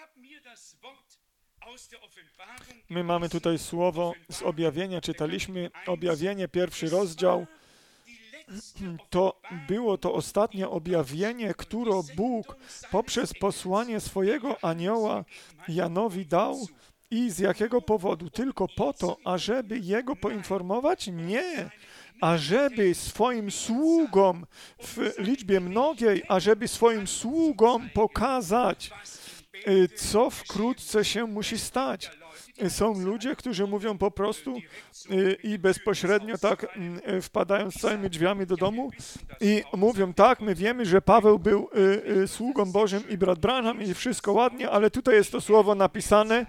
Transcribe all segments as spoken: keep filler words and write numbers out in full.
My mamy tutaj słowo z objawienia, czytaliśmy objawienie, pierwszy rozdział. To było to ostatnie objawienie, które Bóg poprzez posłanie swojego anioła Janowi dał. I z jakiego powodu? Tylko po to, ażeby jego poinformować? Nie. Ażeby swoim sługom w liczbie mnogiej, ażeby swoim sługom pokazać, co wkrótce się musi stać. Są ludzie, którzy mówią po prostu i bezpośrednio tak wpadają z całymi drzwiami do domu i mówią tak, my wiemy, że Paweł był sługą Bożym i brat Branham i wszystko ładnie, ale tutaj jest to słowo napisane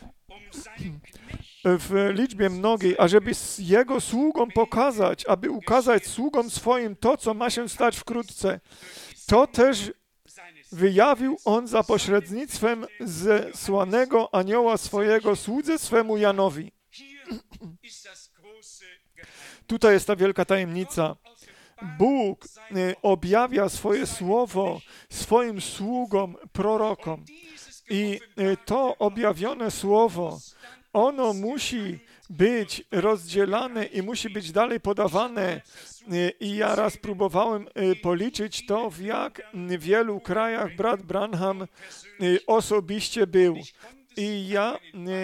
w liczbie mnogiej, ażeby jego sługom pokazać, aby ukazać sługom swoim to, co ma się stać wkrótce. To też wyjawił on za pośrednictwem zesłanego anioła swojego słudze swemu Janowi. Tutaj jest ta wielka tajemnica. Bóg objawia swoje słowo swoim sługom, prorokom. I to objawione słowo, ono musi być rozdzielane i musi być dalej podawane. I ja raz próbowałem policzyć to, w jak wielu krajach brat Branham osobiście był. I ja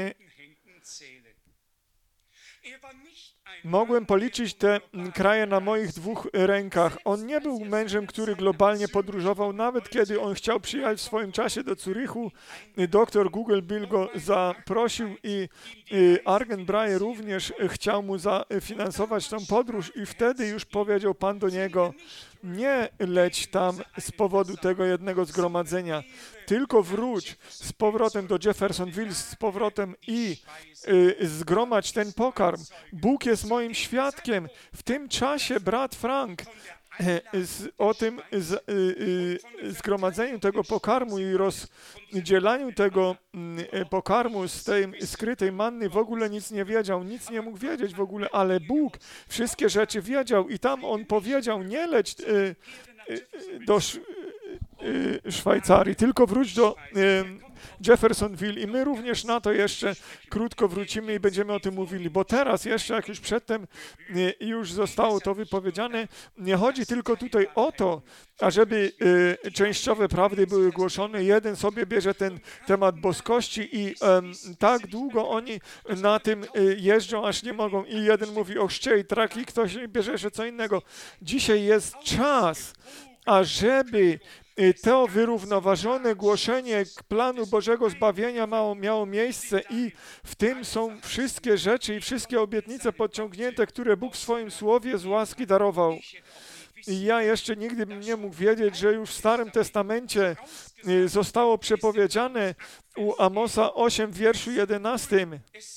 mogłem policzyć te kraje na moich dwóch rękach. On nie był mężem, który globalnie podróżował, nawet kiedy on chciał przyjechać w swoim czasie do Zurychu. Doktor Google Bill go zaprosił i Argen Brahe również chciał mu zafinansować tą podróż i wtedy już powiedział Pan do niego, nie leć tam z powodu tego jednego zgromadzenia, tylko wróć z powrotem do Jeffersonville, z powrotem i y, zgromadź ten pokarm. Bóg jest moim świadkiem. W tym czasie brat Frank y, z, o tym z, y, y, zgromadzeniu tego pokarmu i rozdzielaniu tego y, pokarmu z tej skrytej manny w ogóle nic nie wiedział, nic nie mógł wiedzieć w ogóle, ale Bóg wszystkie rzeczy wiedział i tam on powiedział, nie leć y, y, do Szwajcarii, tylko wróć do Jeffersonville i my również na to jeszcze krótko wrócimy i będziemy o tym mówili, bo teraz jeszcze, jak już przedtem już zostało to wypowiedziane, nie chodzi tylko tutaj o to, ażeby częściowe prawdy były głoszone. Jeden sobie bierze ten temat boskości i um, tak długo oni na tym jeżdżą, aż nie mogą i jeden mówi o chrzcie i traki, ktoś bierze jeszcze co innego. Dzisiaj jest czas, ażeby to wyrównoważone głoszenie planu Bożego zbawienia miało, miało miejsce i w tym są wszystkie rzeczy i wszystkie obietnice podciągnięte, które Bóg w swoim słowie z łaski darował. I ja jeszcze nigdy bym nie mógł wiedzieć, że już w Starym Testamencie zostało przepowiedziane u Amosa osiem w wierszu jedenastym.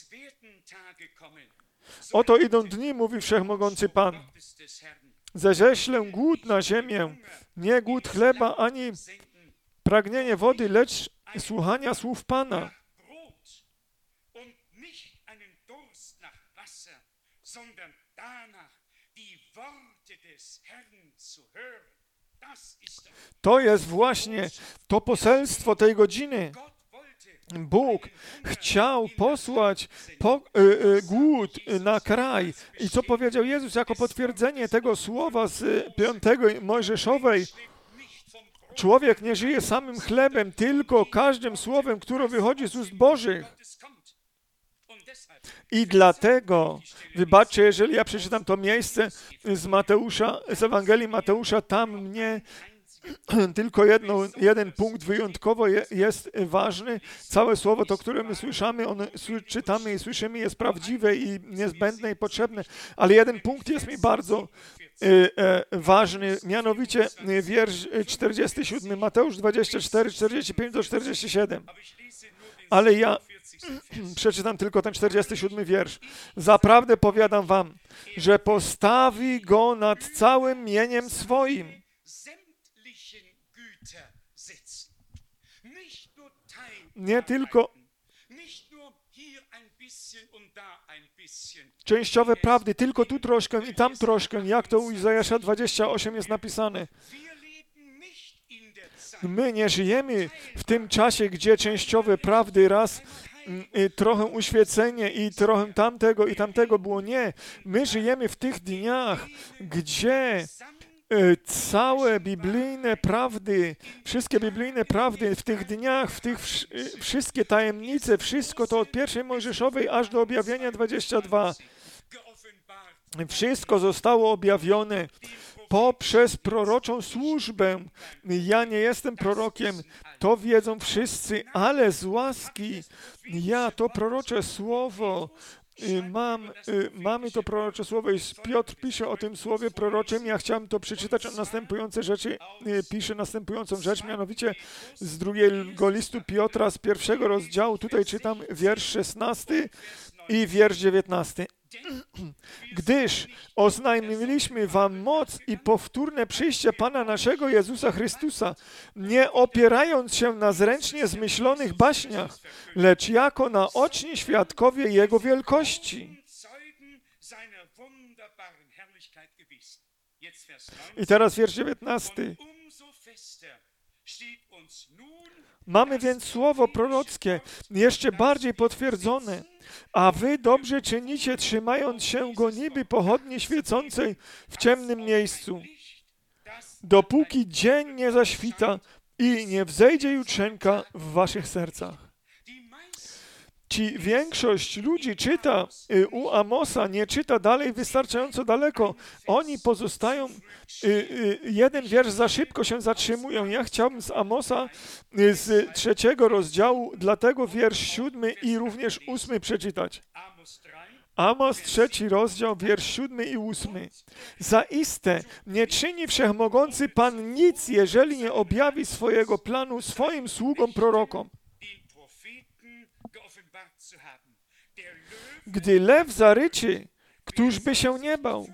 Oto idą dni, mówi Wszechmogący Pan. Ześlę głód na ziemię, nie głód chleba, ani pragnienie wody, lecz słuchania słów Pana. To jest właśnie to poselstwo tej godziny. Bóg chciał posłać po, y, y, głód na kraj. I co powiedział Jezus jako potwierdzenie tego słowa z piątego Mojżeszowej? Człowiek nie żyje samym chlebem, tylko każdym słowem, które wychodzi z ust Bożych. I dlatego, wybaczcie, jeżeli ja przeczytam to miejsce z Mateusza, z Ewangelii Mateusza, tam mnie tylko jedno, jeden punkt wyjątkowo je, jest ważny. Całe słowo, to, które my słyszymy, one, czytamy i słyszymy, jest prawdziwe i niezbędne i potrzebne, ale jeden punkt jest mi bardzo e, e, ważny, mianowicie wiersz czterdziesty siódmy, Mateusz dwadzieścia cztery, czterdzieści pięć do czterdziestu siedmiu. Ale ja przeczytam tylko ten czterdziesty siódmy wiersz. Zaprawdę powiadam wam, że postawi go nad całym mieniem swoim. Nie tylko częściowe prawdy, tylko tu troszkę i tam troszkę, jak to u Izajasza dwudziestego ósmego jest napisane. My nie żyjemy w tym czasie, gdzie częściowe prawdy raz y, trochę uświecenie i trochę tamtego i tamtego było. Nie. My żyjemy w tych dniach, gdzie y, całe biblijne prawdy, wszystkie biblijne prawdy w tych dniach, w tych wsz- y, wszystkie tajemnice, wszystko to od pierwszej Mojżeszowej aż do objawienia dwudziestego drugiego. Wszystko zostało objawione poprzez proroczą służbę. Ja nie jestem prorokiem, to wiedzą wszyscy, ale z łaski ja to prorocze słowo mam, mamy to prorocze słowo i Piotr pisze o tym słowie proroczym. Ja chciałem to przeczytać, on następujące rzeczy, pisze następującą rzecz, mianowicie z drugiego listu Piotra, z pierwszego rozdziału, tutaj czytam wiersz szesnasty i wiersz dziewiętnasty. Gdyż oznajmiliśmy wam moc i powtórne przyjście Pana naszego Jezusa Chrystusa, nie opierając się na zręcznie zmyślonych baśniach, lecz jako naoczni świadkowie Jego wielkości. I teraz wiersz dziewiętnasty. Mamy więc słowo prorockie, jeszcze bardziej potwierdzone, a wy dobrze czynicie, trzymając się go niby pochodni świecącej w ciemnym miejscu, dopóki dzień nie zaświta i nie wzejdzie jutrzenka w waszych sercach. Ci większość ludzi czyta y, u Amosa, nie czyta dalej wystarczająco daleko. Oni pozostają, y, y, jeden wiersz za szybko się zatrzymują. Ja chciałbym z Amosa y, z trzeciego rozdziału, dlatego wiersz siódmy i również ósmy przeczytać. Amos, trzeci rozdział, wiersz siódmy i ósmy. Zaiste nie czyni wszechmogący Pan nic, jeżeli nie objawi swojego planu swoim sługom prorokom. Gdy lew zaryczy, któż by się nie bał?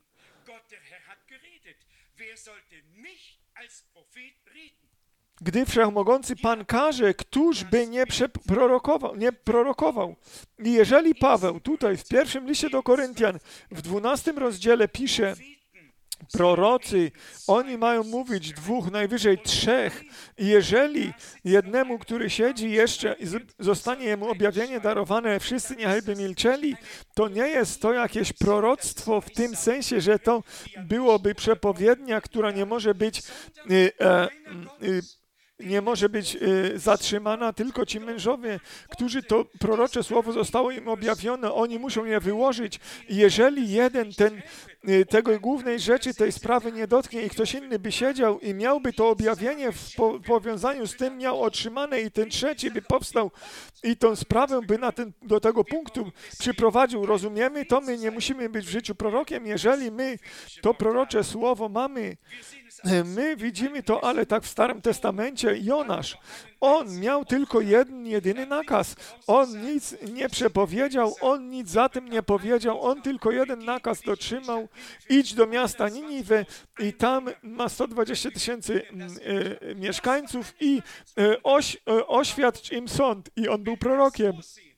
Gdy wszechmogący Pan każe, któż by nie prorokował, nie prorokował? I jeżeli Paweł tutaj w pierwszym liście do Koryntian w dwunastym rozdziale pisze, prorocy, oni mają mówić dwóch, najwyżej trzech. I jeżeli jednemu, który siedzi jeszcze i zostanie jemu objawienie darowane, wszyscy niechaj by milczeli, to nie jest to jakieś proroctwo w tym sensie, że to byłoby przepowiednia, która nie może być y, e, y, nie może być y, zatrzymana, tylko ci mężowie, którzy to prorocze słowo zostało im objawione, oni muszą je wyłożyć. I jeżeli jeden ten, y, tego głównej rzeczy, tej sprawy nie dotknie i ktoś inny by siedział i miałby to objawienie w po, powiązaniu z tym miał otrzymane i ten trzeci by powstał i tą sprawę by na ten, do tego punktu przyprowadził, rozumiemy, to my nie musimy być w życiu prorokiem, jeżeli my to prorocze słowo mamy. My widzimy to, ale tak w Starym Testamencie Jonasz, on miał tylko jeden, jedyny nakaz. On nic nie przepowiedział, on nic za tym nie powiedział, on tylko jeden nakaz dotrzymał. Idź do miasta Niniwe i tam ma sto dwadzieścia tysięcy e, mieszkańców i e, oś, e, oświadcz im sąd. I on był prorokiem.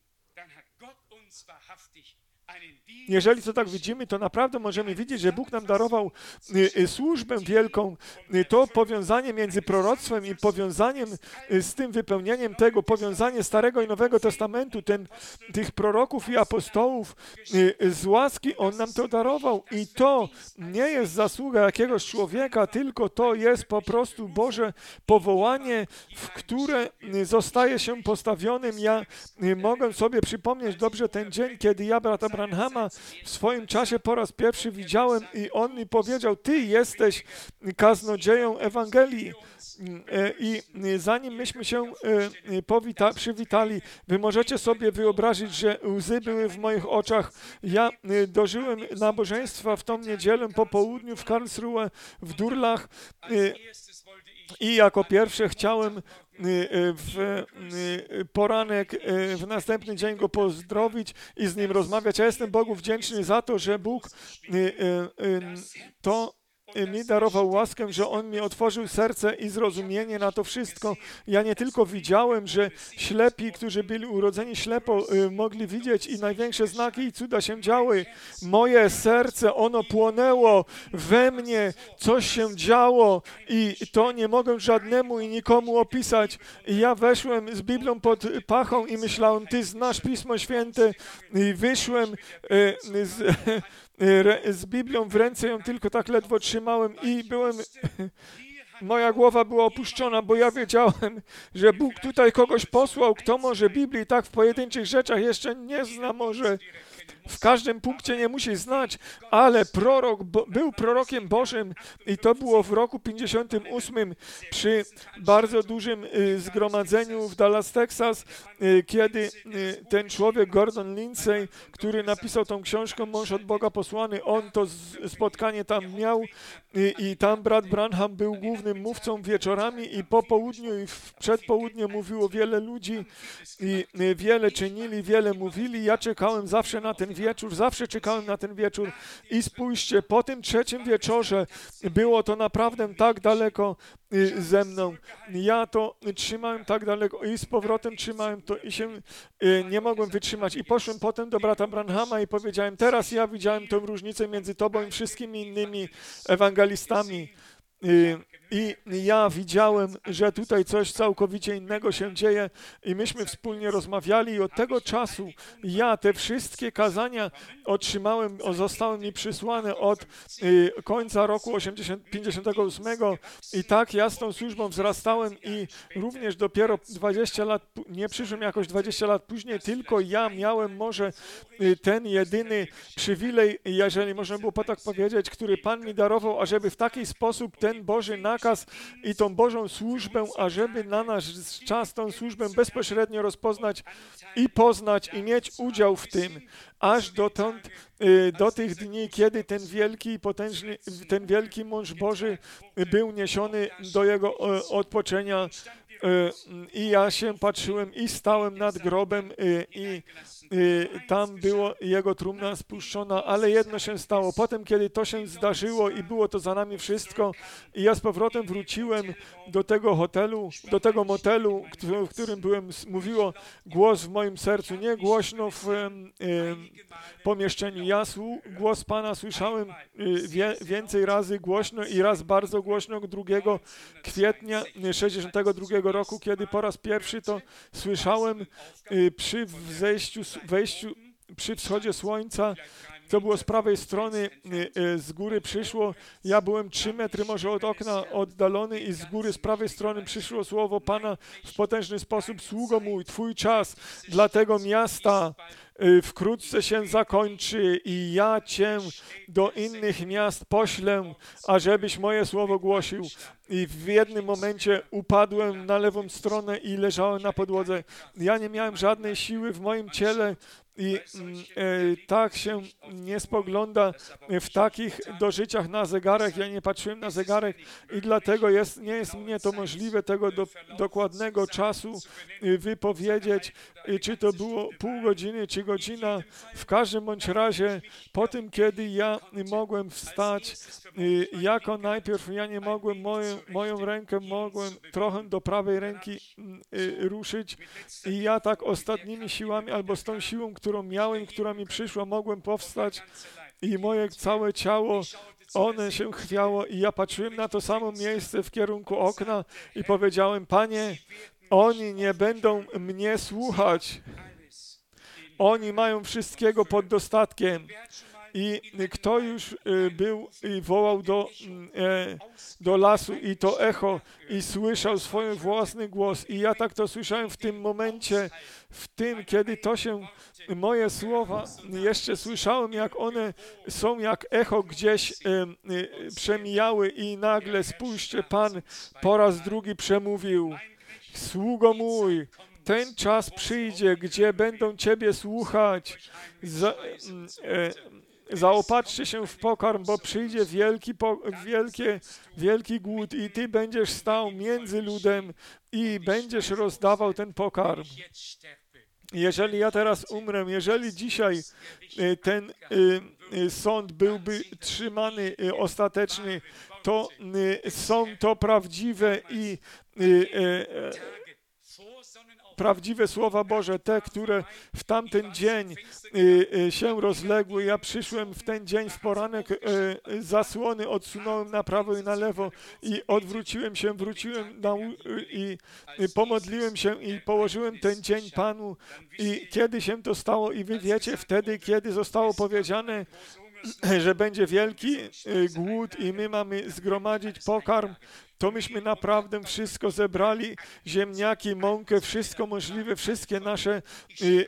Jeżeli to tak widzimy, to naprawdę możemy widzieć, że Bóg nam darował y, y, służbę wielką, y, to powiązanie między proroctwem i powiązaniem y, z tym wypełnieniem tego, powiązanie Starego i Nowego Testamentu, ten, tych proroków i apostołów y, y, z łaski, On nam to darował i to nie jest zasługa jakiegoś człowieka, tylko to jest po prostu Boże powołanie, w które y, zostaje się postawionym. Ja y, mogę sobie przypomnieć dobrze ten dzień, kiedy ja brata Branhama w swoim czasie po raz pierwszy widziałem i on mi powiedział, ty jesteś kaznodzieją Ewangelii. I zanim myśmy się powita- przywitali, wy możecie sobie wyobrazić, że łzy były w moich oczach. Ja dożyłem nabożeństwa w tą niedzielę po południu w Karlsruhe, w Durlach i jako pierwsze chciałem w poranek, w następny dzień go pozdrowić i z nim rozmawiać. Ja jestem Bogu wdzięczny za to, że Bóg to mi darował łaskę, że On mi otworzył serce i zrozumienie na to wszystko. Ja nie tylko widziałem, że ślepi, którzy byli urodzeni ślepo, mogli widzieć i największe znaki i cuda się działy. Moje serce, ono płonęło we mnie, coś się działo i to nie mogę żadnemu i nikomu opisać. I ja weszłem z Biblią pod pachą i myślałem, Ty znasz Pismo Święte i wyszłem z, z Biblią w ręce, ją tylko tak ledwo trzymałem i byłem, moja głowa była opuszczona, bo ja wiedziałem, że Bóg tutaj kogoś posłał, kto może Biblii tak w pojedynczych rzeczach jeszcze nie zna, może w każdym punkcie nie musi znać, ale prorok bo, był prorokiem Bożym i to było w roku pięćdziesiątym ósmym przy bardzo dużym y, zgromadzeniu w Dallas, Texas, y, kiedy y, ten człowiek, Gordon Lindsay, który napisał tą książkę Mąż od Boga posłany, on to z, spotkanie tam miał y, i tam brat Branham był głównym mówcą wieczorami i po południu i w przedpołudnie mówiło wiele ludzi i y, wiele czynili, wiele mówili. Ja czekałem zawsze na ten wieczór, zawsze czekałem na ten wieczór i spójrzcie, po tym trzecim wieczorze było to naprawdę tak daleko y, ze mną. Ja to trzymałem tak daleko i z powrotem trzymałem to i się y, nie mogłem wytrzymać. I poszłem potem do brata Branhama i powiedziałem, teraz ja widziałem tę różnicę między tobą i wszystkimi innymi ewangelistami. Y, I ja widziałem, że tutaj coś całkowicie innego się dzieje i myśmy wspólnie rozmawiali i od tego czasu ja te wszystkie kazania otrzymałem, zostały mi przysłane od y, końca roku pięćdziesiątego ósmego i tak ja z tą służbą wzrastałem i również dopiero dwadzieścia lat, nie przyszłem jakoś dwadzieścia lat później, tylko ja miałem może y, ten jedyny przywilej, jeżeli można było tak powiedzieć, który Pan mi darował, ażeby w taki sposób ten Boży nakaz i tą Bożą służbę, ażeby na nasz czas tą służbę bezpośrednio rozpoznać i poznać i mieć udział w tym, aż dotąd, do tych dni, kiedy ten wielki i potężny, ten wielki mąż Boży był niesiony do jego odpoczęcia i ja się patrzyłem i stałem nad grobem i tam było jego trumna spuszczona, ale jedno się stało. Potem, kiedy to się zdarzyło i było to za nami wszystko i ja z powrotem wróciłem do tego hotelu, do tego motelu, w którym byłem, mówiło głos w moim sercu, nie głośno w e, pomieszczeniu. Ja głos Pana słyszałem wie, więcej razy głośno i raz bardzo głośno drugiego kwietnia sześćdziesiątego drugiego roku, kiedy po raz pierwszy to słyszałem przy wzejściu, wejściu, przy wschodzie słońca. To było z prawej strony, z góry przyszło, ja byłem trzy metry może od okna oddalony i z góry, z prawej strony przyszło słowo Pana w potężny sposób. Sługo mój, Twój czas dla tego miasta wkrótce się zakończy i ja Cię do innych miast poślę, ażebyś moje słowo głosił. I w jednym momencie upadłem na lewą stronę i leżałem na podłodze. Ja nie miałem żadnej siły w moim ciele i e, tak się nie spogląda w takich dożyciach na zegarek. Ja nie patrzyłem na zegarek i dlatego jest, nie jest mnie to możliwe tego do, dokładnego czasu wypowiedzieć, czy to było pół godziny, czy godzina. W każdym bądź razie po tym, kiedy ja mogłem wstać, jako najpierw ja nie mogłem, moją, moją rękę mogłem trochę do prawej ręki ruszyć i ja tak ostatnimi siłami, albo z tą siłą, którą miałem, która mi przyszła, mogłem powstać i moje całe ciało, one się chwiało i ja patrzyłem na to samo miejsce w kierunku okna i powiedziałem, Panie, oni nie będą mnie słuchać. Oni mają wszystkiego pod dostatkiem. I kto już był i wołał do, do lasu i to echo i słyszał swój własny głos. I ja tak to słyszałem w tym momencie, w tym, kiedy to się, moje słowa jeszcze słyszałem, jak one są jak echo gdzieś przemijały i nagle, spójrzcie, Pan po raz drugi przemówił. Sługo mój, ten czas przyjdzie, gdzie będą Ciebie słuchać. Za, e, zaopatrzcie się w pokarm, bo przyjdzie wielki, po, wielkie, wielki głód i Ty będziesz stał między ludem i będziesz rozdawał ten pokarm. Jeżeli ja teraz umrę, jeżeli dzisiaj y, ten y, y, sąd byłby trzymany y, ostateczny, to y, są to prawdziwe i y, y, prawdziwe słowa Boże, te, które w tamten dzień y, y, się rozległy. Ja przyszłem w ten dzień w poranek, y, y, zasłony odsunąłem na prawo i na lewo i odwróciłem się, wróciłem na, y, i y, pomodliłem się i położyłem ten dzień Panu. I kiedy się to stało i wy wiecie, wtedy, kiedy zostało powiedziane, że będzie wielki y, głód i my mamy zgromadzić pokarm, to myśmy naprawdę wszystko zebrali, ziemniaki, mąkę, wszystko możliwe, wszystkie nasze y,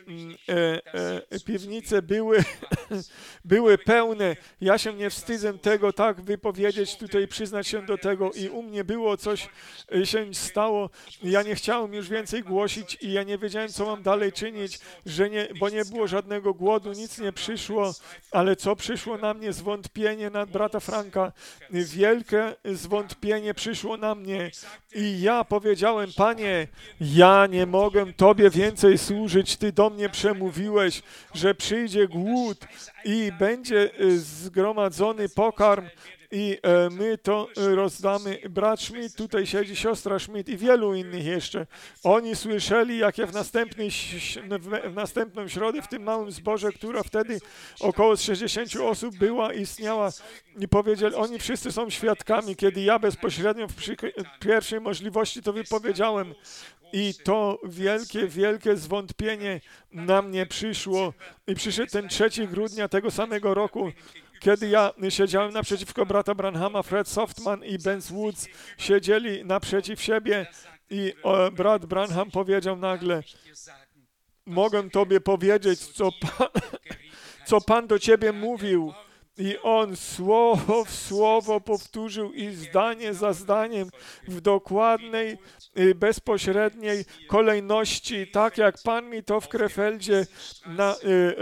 e, e, piwnice były, były pełne. Ja się nie wstydzę tego tak wypowiedzieć, tutaj przyznać się do tego i u mnie było coś y, się stało. Ja nie chciałem już więcej głosić i ja nie wiedziałem, co mam dalej czynić, że nie, bo nie było żadnego głodu, nic nie przyszło, ale co przyszło na mnie? Zwątpienie na brata Franka. Wielkie zwątpienie przyszło na mnie i ja powiedziałem, Panie, ja nie mogę Tobie więcej służyć, Ty do mnie przemówiłeś, że przyjdzie głód i będzie zgromadzony pokarm i e, my to rozdamy. Brat Schmidt, tutaj siedzi siostra Schmidt i wielu innych jeszcze. Oni słyszeli, jak ja w, następnej, w następną środę w tym małym zborze, która wtedy około sześćdziesięciu osób była, istniała i powiedzieli, oni wszyscy są świadkami, kiedy ja bezpośrednio w przy, pierwszej możliwości to wypowiedziałem. I to wielkie, wielkie zwątpienie na mnie przyszło i przyszedł ten trzeciego grudnia tego samego roku, kiedy ja siedziałem naprzeciwko brata Branhama, Fred Softman i Ben Woods siedzieli naprzeciw siebie i o, brat Branham powiedział nagle, mogę Tobie powiedzieć, co Pan, co Pan do Ciebie mówił. I on słowo w słowo powtórzył i zdanie za zdaniem w dokładnej, bezpośredniej kolejności, tak jak Pan mi to w Krefeldzie na,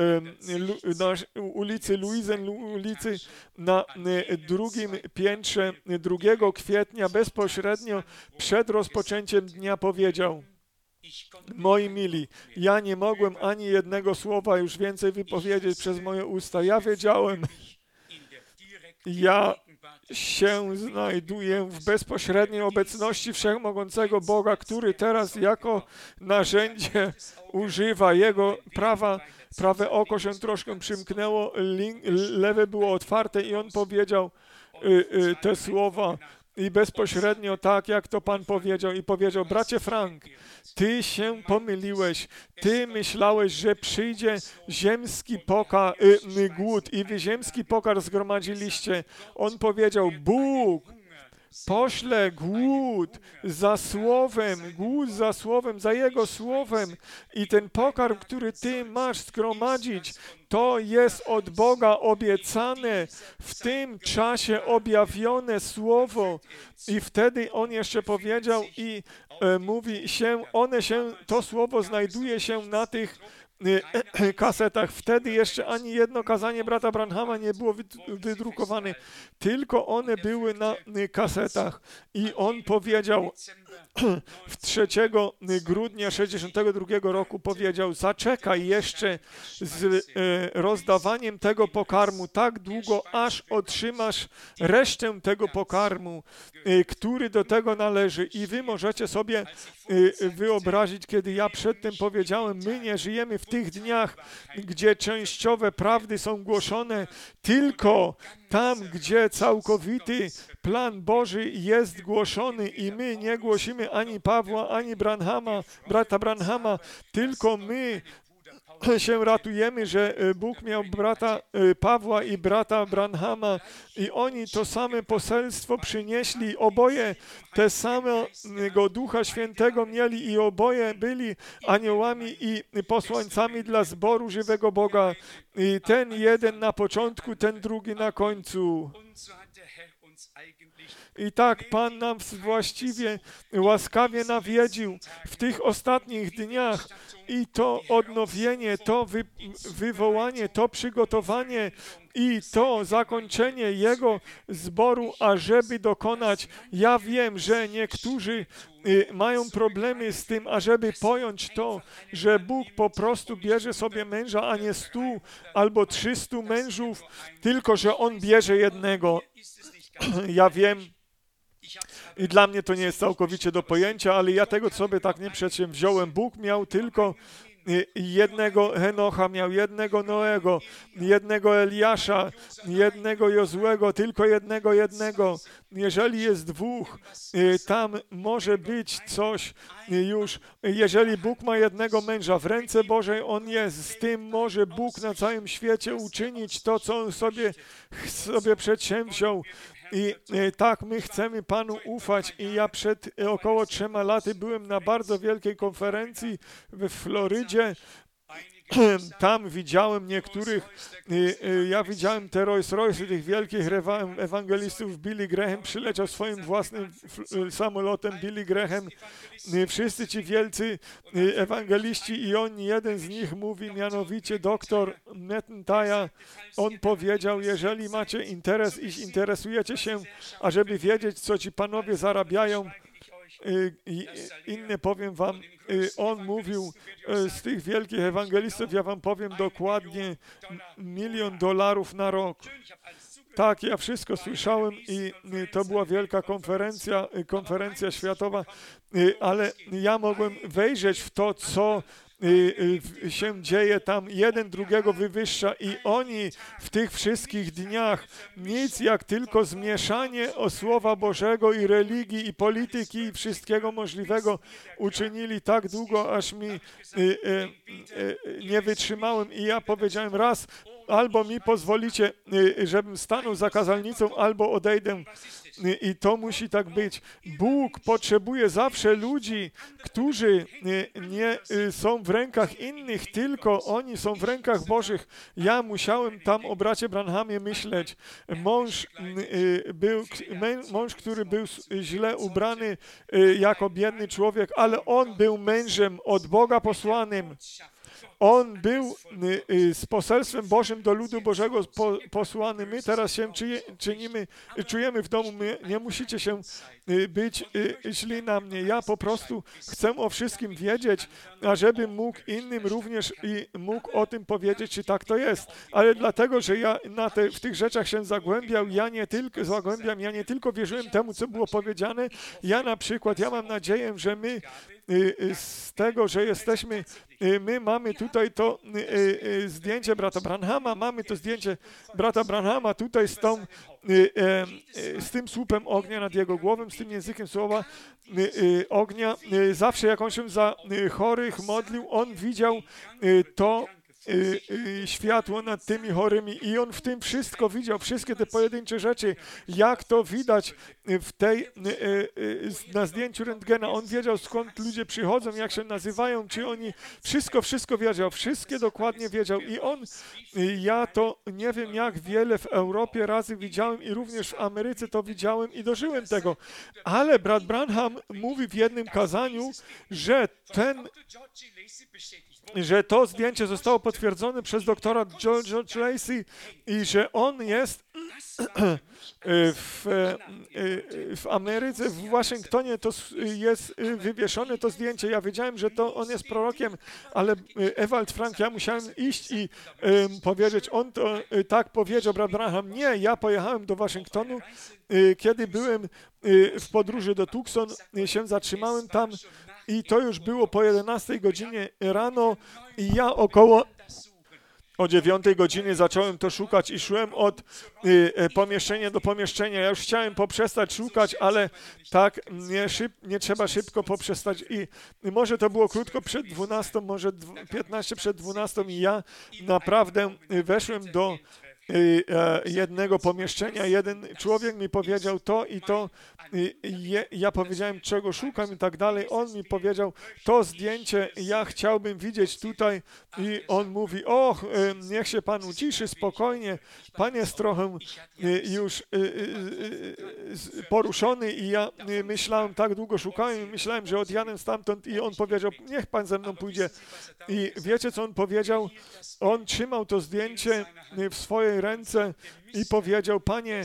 na ulicy Luizen, ulicy na drugim piętrze drugiego kwietnia bezpośrednio przed rozpoczęciem dnia powiedział. Moi mili, ja nie mogłem ani jednego słowa już więcej wypowiedzieć przez moje usta. Ja wiedziałem, ja się znajduję w bezpośredniej obecności Wszechmogącego Boga, który teraz jako narzędzie używa Jego prawa. Prawe oko się troszkę przymknęło, lewe było otwarte i on powiedział y, y, te słowa. I bezpośrednio tak, jak to Pan powiedział. I powiedział, bracie Frank, Ty się pomyliłeś. Ty myślałeś, że przyjdzie ziemski poka, y, głód i wy ziemski pokar zgromadziliście. On powiedział, Bóg pośle głód za słowem, głód za słowem, za Jego słowem i ten pokarm, który Ty masz zgromadzić, to jest od Boga obiecane, w tym czasie objawione słowo. I wtedy on jeszcze powiedział i e, mówi się, one się, to słowo znajduje się na tych e, kasetach. Wtedy jeszcze ani jedno kazanie brata Branhama nie było wydrukowane, tylko one były na kasetach. I on powiedział w trzeciego grudnia sześćdziesiątego drugiego roku powiedział, zaczekaj jeszcze z e, rozdawaniem tego pokarmu tak długo, aż otrzymasz resztę tego pokarmu, e, który do tego należy. I wy możecie sobie e, wyobrazić, kiedy ja przedtem powiedziałem, my nie żyjemy w tych dniach, gdzie częściowe prawdy są głoszone, tylko tam, gdzie całkowity plan Boży jest głoszony i my nie głosimy ani Pawła, ani Branhama, brata Branhama, tylko my się ratujemy, że Bóg miał brata Pawła i brata Branhama i oni to same poselstwo przynieśli, oboje te samego Ducha Świętego mieli i oboje byli aniołami i posłańcami dla zboru żywego Boga. I ten jeden na początku, ten drugi na końcu. I tak Pan nam właściwie łaskawie nawiedził w tych ostatnich dniach i to odnowienie, to wy, wywołanie, to przygotowanie i to zakończenie Jego zboru, ażeby dokonać. Ja wiem, że niektórzy y, mają problemy z tym, ażeby pojąć to, że Bóg po prostu bierze sobie męża, a nie stu albo trzystu mężów, tylko że On bierze jednego. Ja wiem, i dla mnie to nie jest całkowicie do pojęcia, ale ja tego sobie tak nie przedsięwziąłem. Bóg miał tylko jednego Henocha, miał jednego Noego, jednego Eliasza, jednego Jozłego, tylko jednego, jednego. Jeżeli jest dwóch, tam może być coś już. Jeżeli Bóg ma jednego męża w ręce Bożej, On jest. Z tym może Bóg na całym świecie uczynić to, co On sobie, sobie przedsięwziął. I tak my chcemy Panu ufać. I ja przed około trzema laty byłem na bardzo wielkiej konferencji w Florydzie. Tam widziałem niektórych, ja widziałem te Rolls Royce, tych wielkich ewangelistów. Billy Graham przyleciał swoim własnym samolotem, Billy Graham. Wszyscy ci wielcy ewangeliści i on, jeden z nich mówi, mianowicie doktor McIntyre, on powiedział, jeżeli macie interes i interesujecie się, ażeby wiedzieć, co ci panowie zarabiają, I inne powiem wam, on mówił z tych wielkich ewangelistów, ja wam powiem dokładnie, milion dolarów na rok. Tak, ja wszystko słyszałem i to była wielka konferencja, konferencja światowa, ale ja mogłem wejrzeć w to, co się dzieje tam, jeden drugiego wywyższa i oni w tych wszystkich dniach nic jak tylko zmieszanie o Słowa Bożego i religii i polityki i wszystkiego możliwego uczynili tak długo, aż mi nie wytrzymałem i ja powiedziałem raz, albo mi pozwolicie, żebym stanął za kazalnicą, albo odejdę. I to musi tak być. Bóg potrzebuje zawsze ludzi, którzy nie są w rękach innych, tylko oni są w rękach Bożych. Ja musiałem tam o bracie Branhamie myśleć. Mąż, był, mąż, który był źle ubrany jako biedny człowiek, ale on był mężem od Boga posłanym. On był z poselstwem Bożym do ludu Bożego posłany. My teraz się czynimy, czujemy w domu. My nie musicie się być źli na mnie. Ja po prostu chcę o wszystkim wiedzieć, ażeby mógł innym również i mógł o tym powiedzieć, czy tak to jest. Ale dlatego, że ja na te, w tych rzeczach się zagłębiał, ja nie tylko zagłębiam, ja nie tylko wierzyłem temu, co było powiedziane. Ja na przykład, ja mam nadzieję, że my z tego, że jesteśmy, my mamy tutaj to zdjęcie brata Branhama, mamy to zdjęcie brata Branhama tutaj z tą, z tym słupem ognia nad jego głową, z tym językiem słowa ognia. Zawsze jak on się za chorych modlił, on widział to światło nad tymi chorymi i on w tym wszystko widział, wszystkie te pojedyncze rzeczy, jak to widać w tej, na zdjęciu rentgena. On wiedział, skąd ludzie przychodzą, jak się nazywają, czy oni, wszystko, wszystko wiedział, wszystkie dokładnie wiedział i on, ja to nie wiem jak wiele w Europie razy widziałem i również w Ameryce to widziałem i dożyłem tego, ale brat Branham mówi w jednym kazaniu, że ten że to zdjęcie zostało potwierdzone przez doktora George Lacey i że on jest w, w Ameryce, w Waszyngtonie to jest wywieszone to zdjęcie. Ja wiedziałem, że to on jest prorokiem, ale Ewald Frank, ja musiałem iść i um, powiedzieć, on to tak powiedział, brat Branham. Nie, ja pojechałem do Waszyngtonu, kiedy byłem w podróży do Tucson, się zatrzymałem tam i to już było po jedenastej godzinie rano i ja około o dziewiątej godzinie zacząłem to szukać i szłem od y, pomieszczenia do pomieszczenia. Ja już chciałem poprzestać szukać, ale tak nie, szyb, nie trzeba szybko poprzestać. I może to było krótko przed dwunastą, może piętnaście przed dwunastą i ja naprawdę weszłem do jednego pomieszczenia. Jeden człowiek mi powiedział to i to. Ja powiedziałem, czego szukam i tak dalej. On mi powiedział, to zdjęcie ja chciałbym widzieć tutaj. I on mówi, och, niech się pan uciszy, spokojnie. Pan jest trochę już poruszony i ja myślałem, tak długo szukałem, myślałem, że odjadę stamtąd i on powiedział, niech pan ze mną pójdzie. I wiecie, co on powiedział? On trzymał to zdjęcie w swojej ręce i powiedział, panie,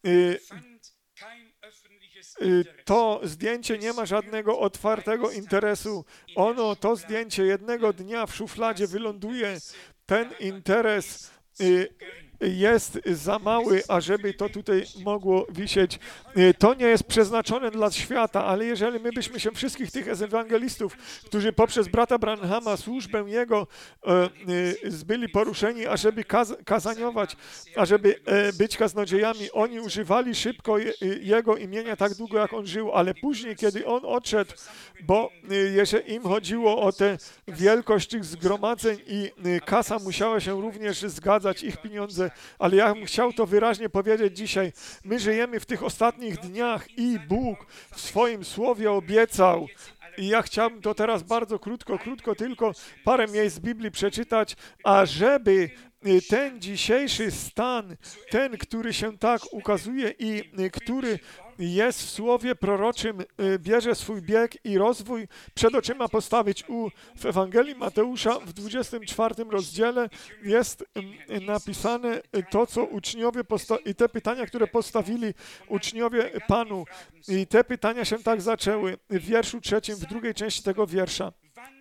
to zdjęcie nie ma żadnego otwartego interesu. Ono, to zdjęcie jednego dnia w szufladzie wyląduje. Ten interes jest za mały, ażeby to tutaj mogło wisieć. To nie jest przeznaczone dla świata, ale jeżeli my byśmy się wszystkich tych ewangelistów, którzy poprzez brata Branhama, służbę jego byli poruszeni, ażeby kaz kazaniować, ażeby być kaznodziejami, oni używali szybko jego imienia tak długo, jak on żył, ale później, kiedy on odszedł, bo jeżeli im chodziło o tę wielkość tych zgromadzeń i kasa musiała się również zgadzać, ich pieniądze, ale ja bym chciał to wyraźnie powiedzieć dzisiaj. My żyjemy w tych ostatnich dniach i Bóg w swoim słowie obiecał. I ja chciałbym to teraz bardzo krótko, krótko tylko parę miejsc z Biblii przeczytać, ażeby ten dzisiejszy stan, ten, który się tak ukazuje i który jest w słowie proroczym, bierze swój bieg i rozwój przed oczyma postawić. U, w Ewangelii Mateusza w dwudziestym czwartym rozdziale jest napisane to, co uczniowie i te pytania, które postawili uczniowie Panu. I te pytania się tak zaczęły w wierszu trzecim, w drugiej części tego wiersza.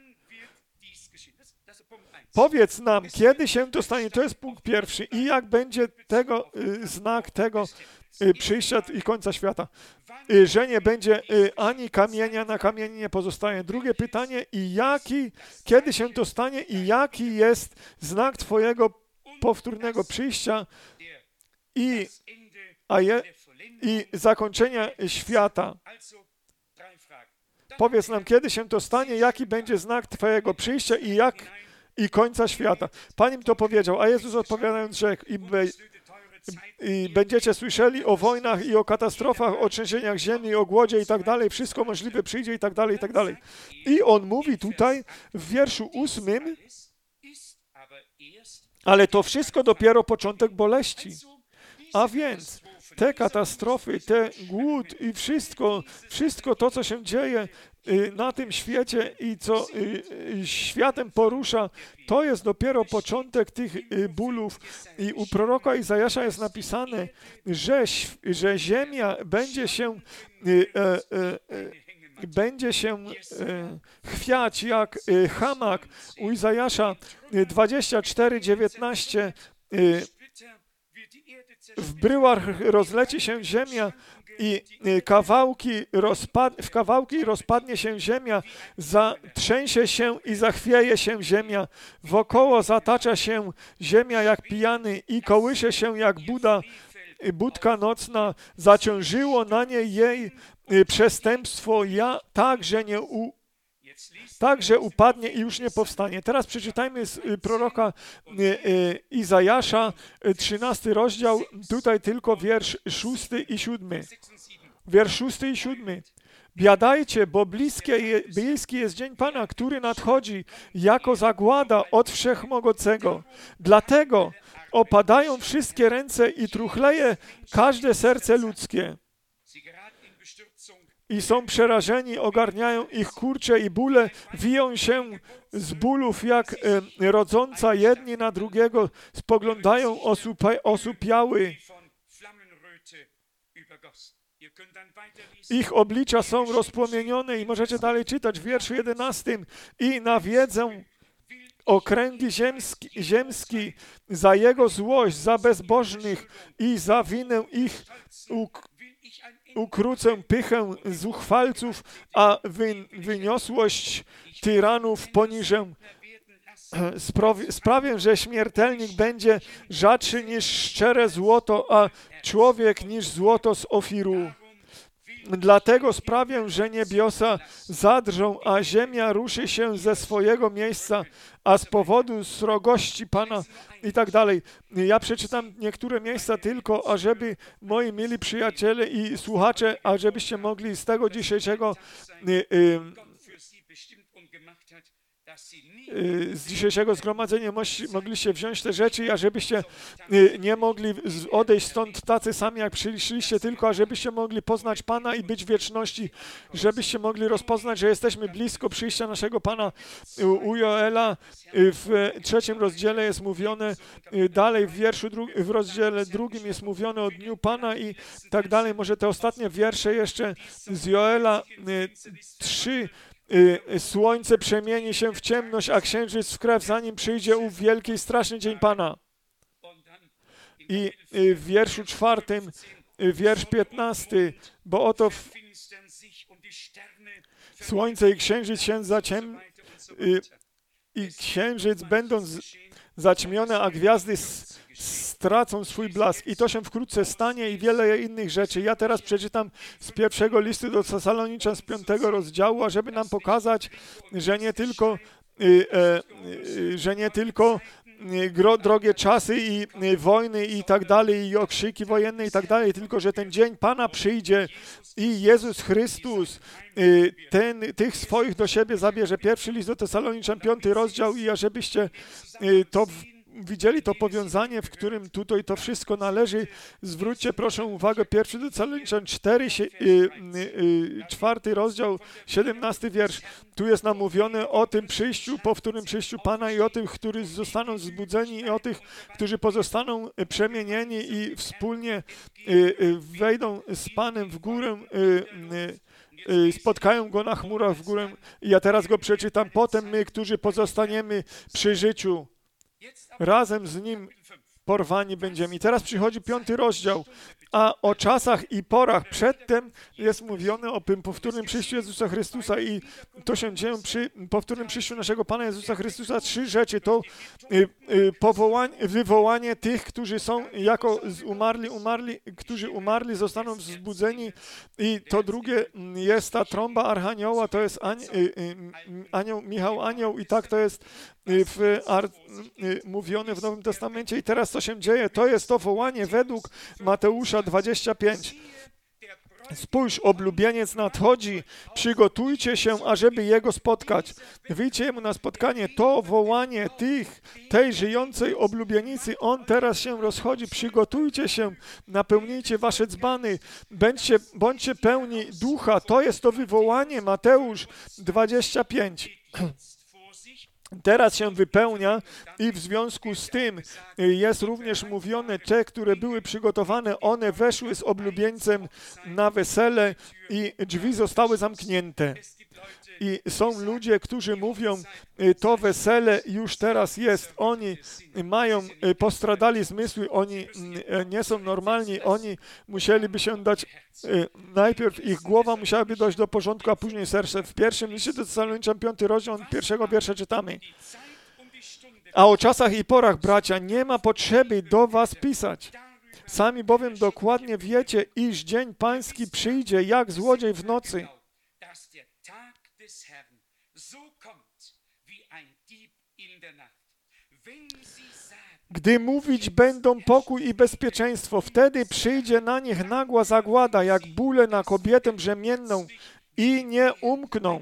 Powiedz nam, kiedy się to stanie, to jest punkt pierwszy, i jak będzie tego y, znak tego y, przyjścia i końca świata, y, że nie będzie y, ani kamienia na kamieniu nie pozostaje. Drugie pytanie, i jaki, kiedy się to stanie i jaki jest znak Twojego powtórnego przyjścia i, a je, i zakończenia świata. Powiedz nam, kiedy się to stanie, jaki będzie znak Twojego przyjścia i jak i końca świata. Pan im to powiedział, a Jezus odpowiadając rzekł, i, be, i będziecie słyszeli o wojnach i o katastrofach, o trzęsieniach ziemi, o głodzie i tak dalej, wszystko możliwe przyjdzie i tak dalej, i tak dalej. I on mówi tutaj w wierszu ósmym, ale to wszystko dopiero początek boleści. A więc te katastrofy, te głód i wszystko, wszystko to, co się dzieje na tym świecie i co światem porusza, to jest dopiero początek tych bólów. I u proroka Izajasza jest napisane, że, że ziemia będzie się e, e, e, będzie się e, chwiać jak e, hamak. U Izajasza dwadzieścia cztery, dziewiętnaście e, w bryłach rozleci się ziemia i kawałki rozpad, w kawałki rozpadnie się ziemia, zatrzęsie się i zachwieje się ziemia, wokoło zatacza się ziemia jak pijany i kołysze się jak buda, budka nocna, zaciążyło na niej jej przestępstwo, ja także nie u Także upadnie i już nie powstanie. Teraz przeczytajmy z proroka Izajasza, trzynasty rozdział, tutaj tylko wiersz szósty i siódmy. Wiersz szósty i siódmy. Biadajcie, bo bliskie, bliski jest dzień Pana, który nadchodzi jako zagłada od Wszechmogącego. Dlatego opadają wszystkie ręce i truchleje każde serce ludzkie. I są przerażeni, ogarniają ich kurcze i bóle, wiją się z bólów jak e, rodząca, jedni na drugiego spoglądają osupa, osupiały. Ich oblicza są rozpłomienione i możecie dalej czytać w wierszu jedenastym. I nawiedzą okręgi ziemski, ziemski za jego złość, za bezbożnych i za winę ich uk ukrócę pychę zuchwalców, a wy, wyniosłość tyranów poniżę. Sprawię, sprawię, że śmiertelnik będzie rzadszy niż szczere złoto, a człowiek niż złoto z Ofiru. Dlatego sprawię, że niebiosa zadrżą, a ziemia ruszy się ze swojego miejsca, a z powodu srogości Pana i tak dalej. Ja przeczytam niektóre miejsca tylko, ażeby moi mili przyjaciele i słuchacze, ażebyście mogli z tego dzisiejszego y, y, z dzisiejszego zgromadzenia mogliście wziąć te rzeczy i ażebyście nie mogli odejść stąd tacy sami, jak przyszliście, tylko ażebyście mogli poznać Pana i być w wieczności, żebyście mogli rozpoznać, że jesteśmy blisko przyjścia naszego Pana. U Joela w trzecim rozdziale jest mówione, dalej w wierszu dru- w rozdziale drugim jest mówione o dniu Pana i tak dalej. Może te ostatnie wiersze jeszcze z Joela trzy. Słońce przemieni się w ciemność, a księżyc w krew, zanim przyjdzie ów wielki i straszny dzień Pana. I w wierszu czwartym, wiersz piętnasty, bo oto w... słońce i księżyc się zaciem... i księżyc będąc zaćmione, a gwiazdy stracą swój blask. I to się wkrótce stanie i wiele innych rzeczy. Ja teraz przeczytam z pierwszego listu do Tesaloniczan z piątego rozdziału, ażeby nam pokazać, że nie tylko, y, y, że nie tylko gro, drogie czasy i y, wojny i tak dalej, i okrzyki wojenne i tak dalej, tylko że ten dzień Pana przyjdzie i Jezus Chrystus y, ten, tych swoich do siebie zabierze. Pierwszy list do Tesaloniczan, piąty rozdział i ażebyście y, to w, widzieli to powiązanie, w którym tutaj to wszystko należy. Zwróćcie proszę uwagę, pierwszy do Tesaloniczan cztery, y, y, czwarty rozdział, siedemnasty wiersz. Tu jest nam mówione o tym przyjściu, powtórnym przyjściu Pana i o tych, którzy zostaną zbudzeni i o tych, którzy pozostaną przemienieni i wspólnie y, y, wejdą z Panem w górę, y, y, spotkają Go na chmurach w górę. I ja teraz go przeczytam. Potem my, którzy pozostaniemy przy życiu, razem z Nim porwani będziemy. I teraz przychodzi piąty rozdział, a o czasach i porach przedtem jest mówione o tym powtórnym przyjściu Jezusa Chrystusa i to się dzieje przy powtórnym przyjściu naszego Pana Jezusa Chrystusa. Trzy rzeczy. To y, y, powołanie, wywołanie tych, którzy są jako umarli, umarli, którzy umarli, zostaną wzbudzeni i to drugie jest ta trąba Archanioła, to jest ani, y, y, anioł, Michał Anioł i tak to jest w, ar, mówione w Nowym Testamencie. I teraz co się dzieje? To jest to wołanie według Mateusza dwadzieścia pięć. Spójrz, oblubieniec nadchodzi, przygotujcie się, ażeby Jego spotkać. Wyjdźcie Jemu na spotkanie. To wołanie tych, tej żyjącej oblubienicy, On teraz się rozchodzi. Przygotujcie się, napełnijcie wasze dzbany, bądźcie, bądźcie pełni ducha. To jest to wywołanie, Mateusz dwadzieścia pięć. Teraz się wypełnia i w związku z tym jest również mówione, te, które były przygotowane, one weszły z oblubieńcem na wesele i drzwi zostały zamknięte. I są ludzie, którzy mówią, to wesele już teraz jest, oni mają, postradali zmysły, oni nie są normalni, oni musieliby się dać, najpierw ich głowa musiałaby dojść do porządku, a później serce. W pierwszym liście do Tesaloniczan, piąty rozdział, pierwszego wiersza czytamy. A o czasach i porach, bracia, nie ma potrzeby do was pisać. Sami bowiem dokładnie wiecie, iż dzień pański przyjdzie jak złodziej w nocy. Gdy mówić będą pokój i bezpieczeństwo, wtedy przyjdzie na nich nagła zagłada, jak bóle na kobietę brzemienną i nie umkną.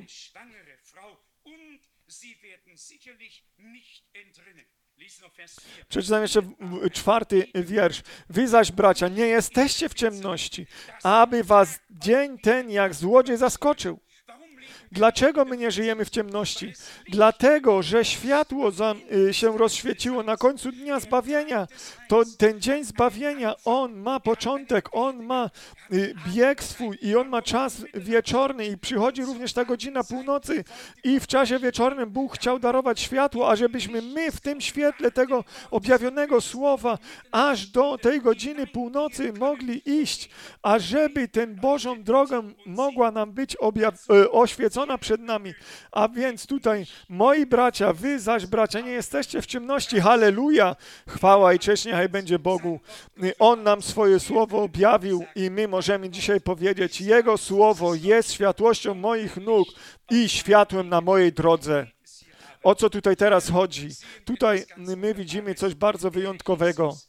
Przeczytam jeszcze czwarty wiersz. Wy zaś, bracia, nie jesteście w ciemności, aby was dzień ten jak złodziej zaskoczył. Dlaczego my nie żyjemy w ciemności? Dlatego, że światło się rozświeciło na końcu dnia zbawienia. To ten dzień zbawienia, on ma początek, on ma bieg swój i on ma czas wieczorny i przychodzi również ta godzina północy i w czasie wieczornym Bóg chciał darować światło, ażebyśmy my w tym świetle tego objawionego słowa aż do tej godziny północy mogli iść, ażeby tę Bożą drogę mogła nam być objaw- oświecona Pana przed nami. A więc tutaj, moi bracia, wy zaś bracia, nie jesteście w ciemności. Halleluja! Chwała i cześć niechaj będzie Bogu. On nam swoje słowo objawił i my możemy dzisiaj powiedzieć, Jego słowo jest światłością moich nóg i światłem na mojej drodze. O co tutaj teraz chodzi? Tutaj my widzimy coś bardzo wyjątkowego.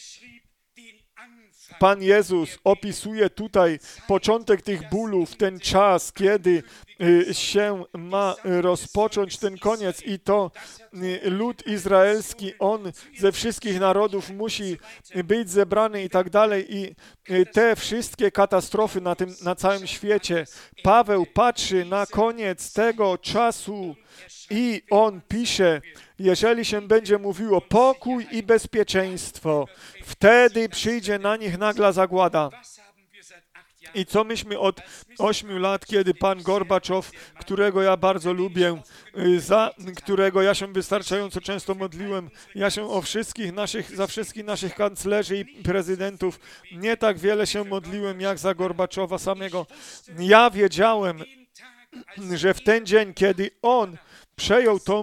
Pan Jezus opisuje tutaj początek tych bólów, ten czas, kiedy się ma rozpocząć ten koniec i to lud izraelski, on ze wszystkich narodów musi być zebrany i tak dalej i te wszystkie katastrofy na tym, na całym świecie. Paweł patrzy na koniec tego czasu i on pisze, jeżeli się będzie mówiło pokój i bezpieczeństwo, wtedy przyjdzie na nich nagła zagłada. I co myśmy od ośmiu lat, kiedy pan Gorbaczow, którego ja bardzo lubię, za którego ja się wystarczająco często modliłem, ja się o wszystkich naszych, za wszystkich naszych kanclerzy i prezydentów nie tak wiele się modliłem, jak za Gorbaczowa samego. Ja wiedziałem, że w ten dzień, kiedy on przejął tą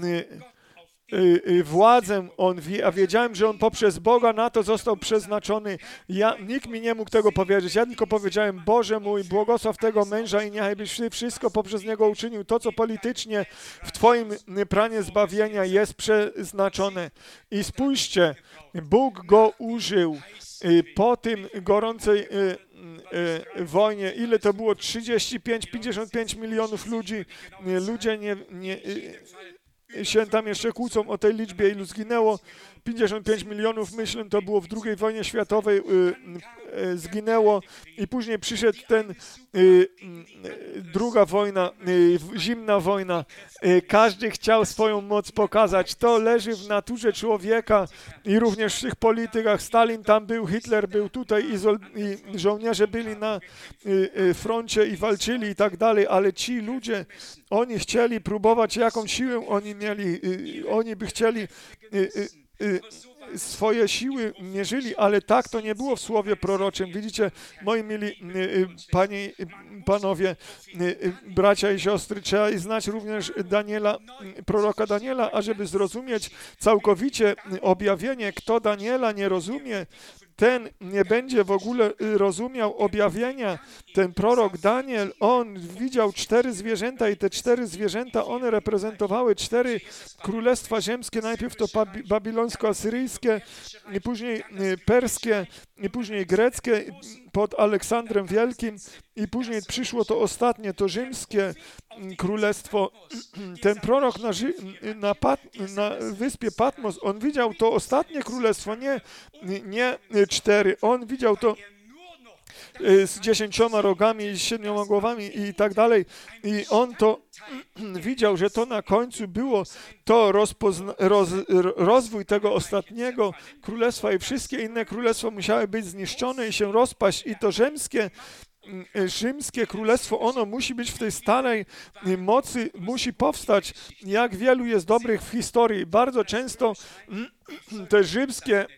władzę, on wie, a wiedziałem, że on poprzez Boga na to został przeznaczony. Ja, nikt mi nie mógł tego powiedzieć. Ja tylko powiedziałem, Boże mój, błogosław tego męża i niechaj byś wszystko poprzez niego uczynił. To, co politycznie w Twoim planie zbawienia jest przeznaczone. I spójrzcie, Bóg go użył po tym gorącej wojnie. Ile to było? trzydzieści pięć, pięćdziesiąt pięć milionów ludzi. Ludzie nie... nie się tam jeszcze kłócą o tej liczbie, ilu zginęło. pięćdziesiąt pięć milionów, myślę, to było w drugiej wojnie światowej, y, y, zginęło i później przyszedł ten y, y, druga wojna, y, zimna wojna. Y, każdy chciał swoją moc pokazać. To leży w naturze człowieka i również w tych politykach. Stalin tam był, Hitler był tutaj i, zol, i żołnierze byli na y, y, froncie i walczyli i tak dalej, ale ci ludzie, oni chcieli próbować, jaką siłę oni mieli. Y, oni by chcieli y, y, swoje siły mierzyli, ale tak to nie było w słowie proroczym. Widzicie, moi mili panie, panowie, bracia i siostry, trzeba znać również Daniela, proroka Daniela, ażeby zrozumieć całkowicie objawienie. Kto Daniela nie rozumie, ten nie będzie w ogóle rozumiał objawienia. Ten prorok Daniel, on widział cztery zwierzęta i te cztery zwierzęta, one reprezentowały cztery królestwa ziemskie, najpierw to babilońsko-asyryjskie, i później perskie, i później greckie pod Aleksandrem Wielkim i później przyszło to ostatnie, to rzymskie królestwo. Ten prorok na, na, Pat, na wyspie Patmos, on widział to ostatnie królestwo, nie, nie cztery, on widział to z dziesięcioma rogami i siedmioma głowami i tak dalej. I on to widział, że to na końcu było to rozpozna- roz, rozwój tego ostatniego królestwa i wszystkie inne królestwa musiały być zniszczone i się rozpaść i to rzymskie rzymskie królestwo, ono musi być w tej stałej mocy, musi powstać. Jak wielu jest dobrych w historii. Bardzo często te rzymskie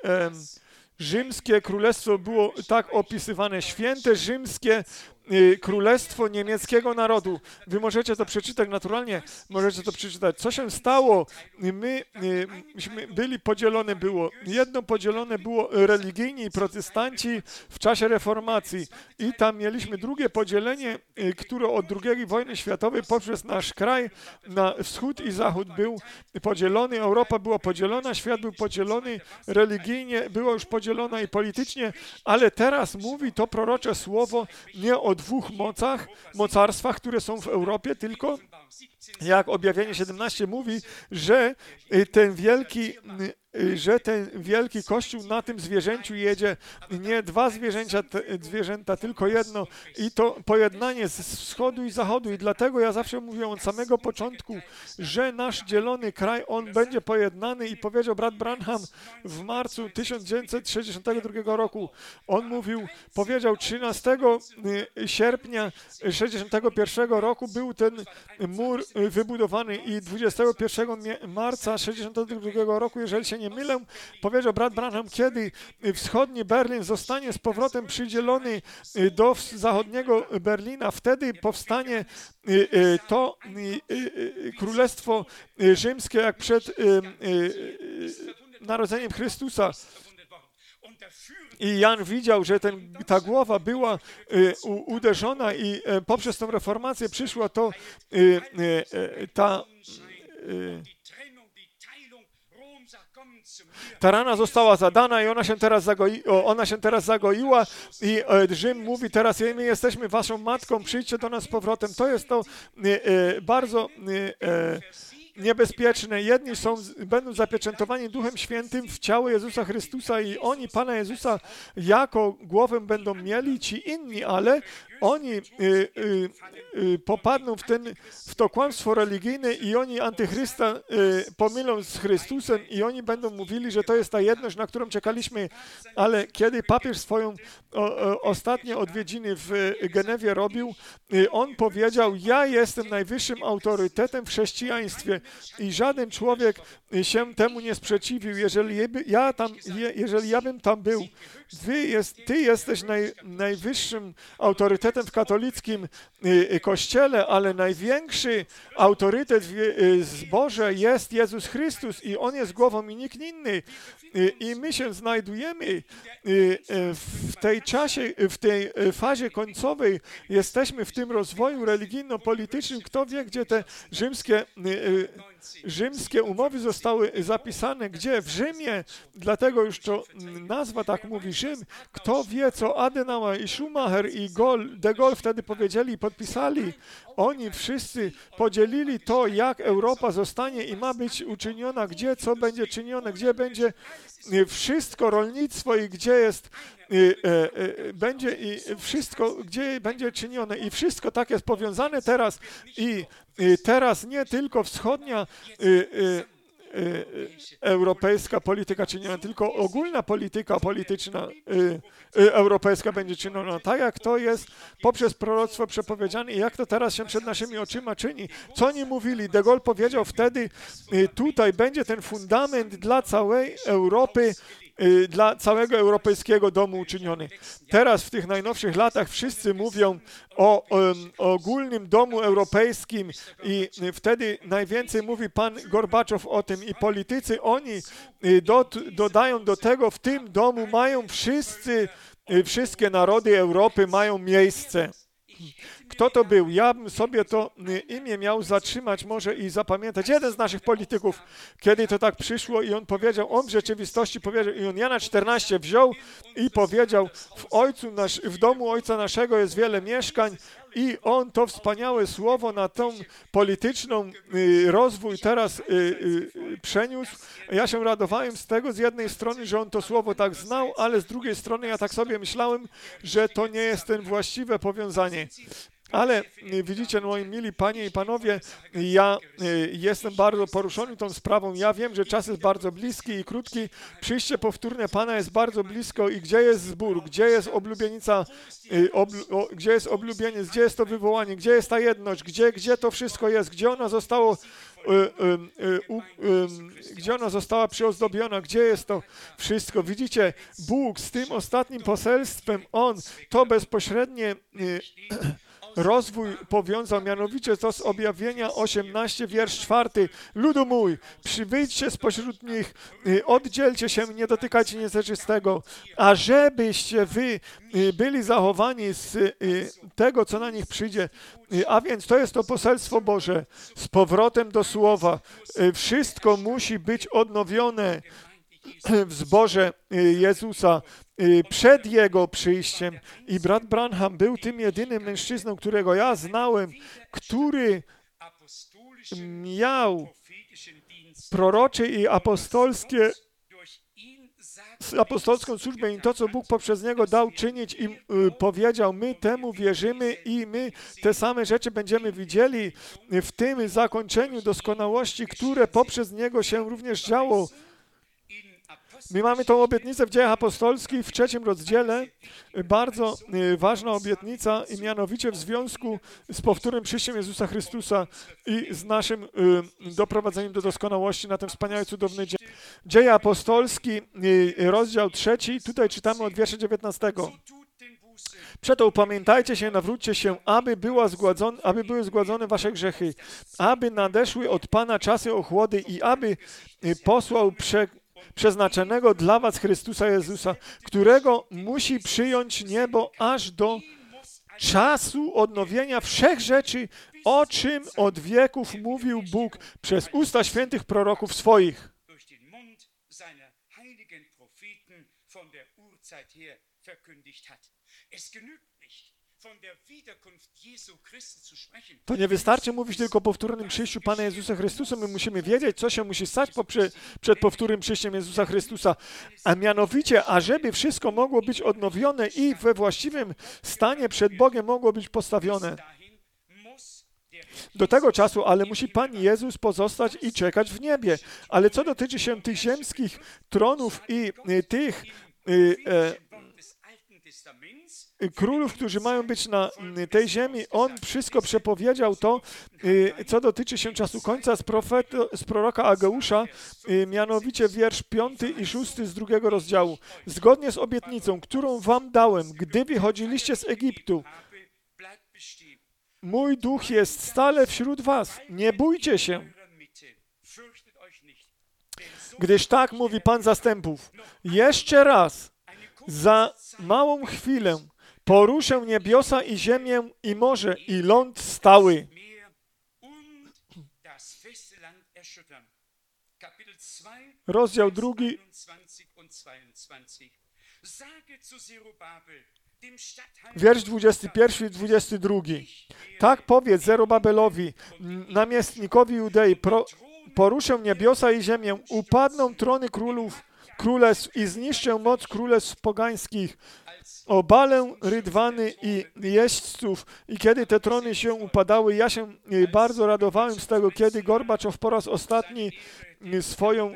Rzymskie królestwo było tak opisywane, święte rzymskie królestwo niemieckiego narodu. Wy możecie to przeczytać naturalnie, możecie to przeczytać. Co się stało? My, myśmy byli podzielone było. Jedno podzielone było religijni i protestanci w czasie reformacji. I tam mieliśmy drugie podzielenie, które od drugiej wojny światowej poprzez nasz kraj na wschód i zachód był podzielony. Europa była podzielona, świat był podzielony, religijnie była już podzielona i politycznie, ale teraz mówi to prorocze słowo nie o dwóch mocach, mocarstwach, które są w Europie, tylko jak Objawienie siedemnaście mówi, że ten wielki, że ten wielki Kościół na tym zwierzęciu jedzie, nie dwa zwierzęcia, zwierzęta, tylko jedno i to pojednanie z wschodu i zachodu i dlatego ja zawsze mówię od samego początku, że nasz dzielony kraj, on będzie pojednany i powiedział brat Branham w marcu tysiąc dziewięćset sześćdziesiątego drugiego roku, on mówił, powiedział trzynastego sierpnia sześćdziesiątego pierwszego roku był ten mur wybudowany i dwudziestego pierwszego marca sześćdziesiątego drugiego roku, jeżeli się nie mylę, powiedział brat Branham, kiedy wschodni Berlin zostanie z powrotem przydzielony do zachodniego Berlina, wtedy powstanie to Królestwo Rzymskie, jak przed narodzeniem Chrystusa. I Jan widział, że ten, ta głowa była y, u, uderzona i y, poprzez tą reformację przyszła to y, y, ta y, ta rana została zadana i ona się teraz, zagoi, ona się teraz zagoiła i y, Rzym mówi teraz, my jesteśmy waszą matką, przyjdźcie do nas z powrotem. To jest to y, y, bardzo y, y, niebezpieczne. Jedni są, będą zapieczętowani Duchem Świętym w ciało Jezusa Chrystusa i oni Pana Jezusa jako głowę będą mieli, ci inni, ale oni y, y, y, popadną w, ten, w to kłamstwo religijne i oni Antychrysta y, pomylą z Chrystusem i oni będą mówili, że to jest ta jedność, na którą czekaliśmy, ale kiedy papież swoją o, o, ostatnie odwiedziny w Genewie robił, y, on powiedział, ja jestem najwyższym autorytetem w chrześcijaństwie i żaden człowiek się temu nie sprzeciwił, jeżeli ja, tam, jeżeli ja bym tam był. Wy jest, ty jesteś naj, najwyższym autorytetem w katolickim y, kościele, ale największy autorytet w y, zborze jest Jezus Chrystus i On jest głową i nikt inny. Y, I my się znajdujemy y, y, w tej czasie, w tej fazie końcowej. Jesteśmy w tym rozwoju religijno-politycznym. Kto wie, gdzie te rzymskie, y, y, rzymskie umowy zostały zapisane, gdzie? W Rzymie. Dlatego już to nazwa tak mówi, Rzym. Kto wie, co Adenauer i Schumacher i Gaulle, de Gaulle wtedy powiedzieli i podpisali. Oni wszyscy podzielili to, jak Europa zostanie i ma być uczyniona, gdzie, co będzie czynione, gdzie będzie wszystko, rolnictwo i gdzie jest, y, y, y, będzie i wszystko, gdzie będzie czynione i wszystko tak jest powiązane teraz i y, teraz nie tylko wschodnia y, y, europejska polityka czyniona, tylko ogólna polityka polityczna y, y, europejska będzie czyniona, tak jak to jest poprzez proroctwo przepowiedziane i jak to teraz się przed naszymi oczyma czyni. Co oni mówili? De Gaulle powiedział wtedy, y, tutaj będzie ten fundament dla całej Europy, y, dla całego europejskiego domu uczyniony. Teraz w tych najnowszych latach wszyscy mówią o um, ogólnym domu europejskim i wtedy najwięcej mówi pan Gorbaczow o tym i politycy, oni y, do, dodają do tego, w tym domu mają wszyscy, y, wszystkie narody Europy mają miejsce. Kto to był? Ja bym sobie to imię miał zatrzymać może i zapamiętać. Jeden z naszych polityków, kiedy to tak przyszło i on powiedział, on w rzeczywistości powiedział, i on Jana czternaście wziął i powiedział, w, ojcu nasz, w domu Ojca naszego jest wiele mieszkań i on to wspaniałe słowo na tą polityczną y, rozwój teraz y, y, przeniósł. Ja się radowałem z tego z jednej strony, że on to słowo tak znał, ale z drugiej strony ja tak sobie myślałem, że to nie jest ten właściwe powiązanie. Ale widzicie, moi mili panie i panowie, ja jestem bardzo poruszony tą sprawą. Ja wiem, że czas jest bardzo bliski i krótki. Przyjście powtórne Pana jest bardzo blisko i gdzie jest zbór, gdzie jest oblubienica, oblu, gdzie jest oblubieniec, gdzie jest to wywołanie, gdzie jest ta jedność, gdzie, gdzie to wszystko jest, gdzie ona zostało Y, y, y, y, gdzie ona została przyozdobiona, gdzie jest to wszystko. Widzicie, Bóg z tym ostatnim poselstwem, On to bezpośrednie y, rozwój powiązał, mianowicie to z objawienia osiemnaście, wiersz czwarty. Ludu mój, przywyjdźcie spośród nich, y, oddzielcie się, nie dotykajcie nieczystego, a żebyście wy y, byli zachowani z y, tego, co na nich przyjdzie. Y, a więc to jest to poselstwo Boże. Z powrotem do Słowa. Y, wszystko musi być odnowione w zborze Jezusa przed Jego przyjściem. I brat Branham był tym jedynym mężczyzną, którego ja znałem, który miał prorocze i apostolskie apostolską służbę i to, co Bóg poprzez niego dał czynić i y, powiedział, my temu wierzymy i my te same rzeczy będziemy widzieli w tym zakończeniu doskonałości, które poprzez niego się również działo. My mamy tą obietnicę w Dziejach Apostolskich w trzecim rozdziale, bardzo ważna obietnica i mianowicie w związku z powtórnym przyjściem Jezusa Chrystusa i z naszym doprowadzeniem do doskonałości na ten wspaniały, cudowny dzień. Dzieje Apostolskie, rozdział trzeci, tutaj czytamy od wiersza dziewiętnastego. Przeto upamiętajcie się, nawróćcie się, aby, była zgładzone, aby były zgładzone wasze grzechy, aby nadeszły od Pana czasy ochłody i aby posłał prze, przeznaczonego dla was Chrystusa Jezusa, którego musi przyjąć niebo aż do czasu odnowienia wszech rzeczy, o czym od wieków mówił Bóg przez usta świętych proroków swoich. To nie wystarczy mówić tylko o powtórnym przyjściu Pana Jezusa Chrystusa. My musimy wiedzieć, co się musi stać poprze, przed powtórnym przyjściem Jezusa Chrystusa. A mianowicie, ażeby wszystko mogło być odnowione i we właściwym stanie przed Bogiem mogło być postawione. Do tego czasu, ale musi Pan Jezus pozostać i czekać w niebie. Ale co dotyczy się tych ziemskich tronów i y, tych y, e, królów, którzy mają być na tej ziemi, on wszystko przepowiedział to, co dotyczy się czasu końca z, profeto, z proroka Ageusza, mianowicie wiersz piąty i szósty z drugiego rozdziału. Zgodnie z obietnicą, którą wam dałem, gdy wychodziliście z Egiptu, mój duch jest stale wśród was, nie bójcie się. Gdyż tak mówi Pan zastępów, jeszcze raz, za małą chwilę, poruszę niebiosa i ziemię i morze i ląd stały. Rozdział drugi. Wiersz dwudziesty pierwszy i dwudziesty drugi. Tak powiedz Zerubabelowi, namiestnikowi Judei, pro, poruszę niebiosa i ziemię, upadną trony królów, królestw i zniszczę moc królestw pogańskich. Obalę rydwany i jeźdźców i kiedy te trony się upadały, ja się bardzo radowałem z tego, kiedy Gorbaczow po raz ostatni swoją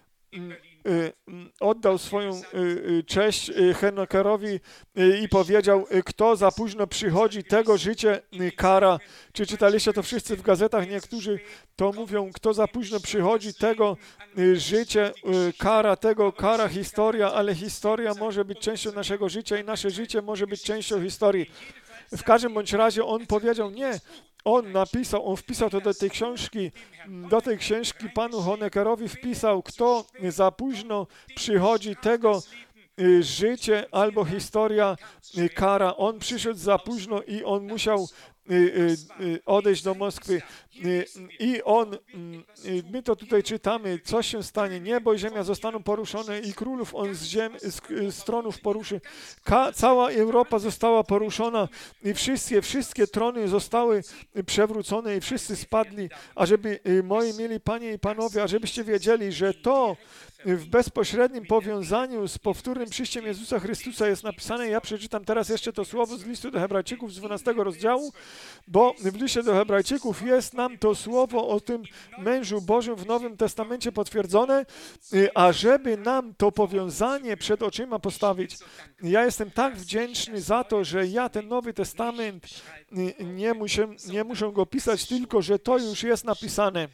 oddał swoją cześć Honeckerowi i powiedział, kto za późno przychodzi, tego życie kara. Czy czytaliście to wszyscy w gazetach? Niektórzy to mówią, kto za późno przychodzi, tego życie kara, tego kara historia, ale historia może być częścią naszego życia i nasze życie może być częścią historii. W każdym bądź razie on powiedział nie. On napisał, on wpisał to do tej książki, do tej książki panu Honeckerowi wpisał, kto za późno przychodzi, tego życie albo historia kara. On przyszedł za późno i on musiał odejść do Moskwy. I on, my to tutaj czytamy, co się stanie, niebo i ziemia zostaną poruszone i królów on z, ziem, z, z tronów poruszy. Ka, cała Europa została poruszona i wszystkie, wszystkie trony zostały przewrócone i wszyscy spadli, ażeby, moi mili panie i panowie, ażebyście wiedzieli, że to w bezpośrednim powiązaniu z powtórnym przyjściem Jezusa Chrystusa jest napisane. Ja przeczytam teraz jeszcze to słowo z listu do Hebrajczyków z dwunastego rozdziału, bo w liście do Hebrajczyków jest nam to słowo o tym mężu Bożym w Nowym Testamencie potwierdzone, ażeby nam to powiązanie przed oczyma postawić. Ja jestem tak wdzięczny za to, że ja ten Nowy Testament nie muszę, nie muszę go pisać, tylko że to już jest napisane.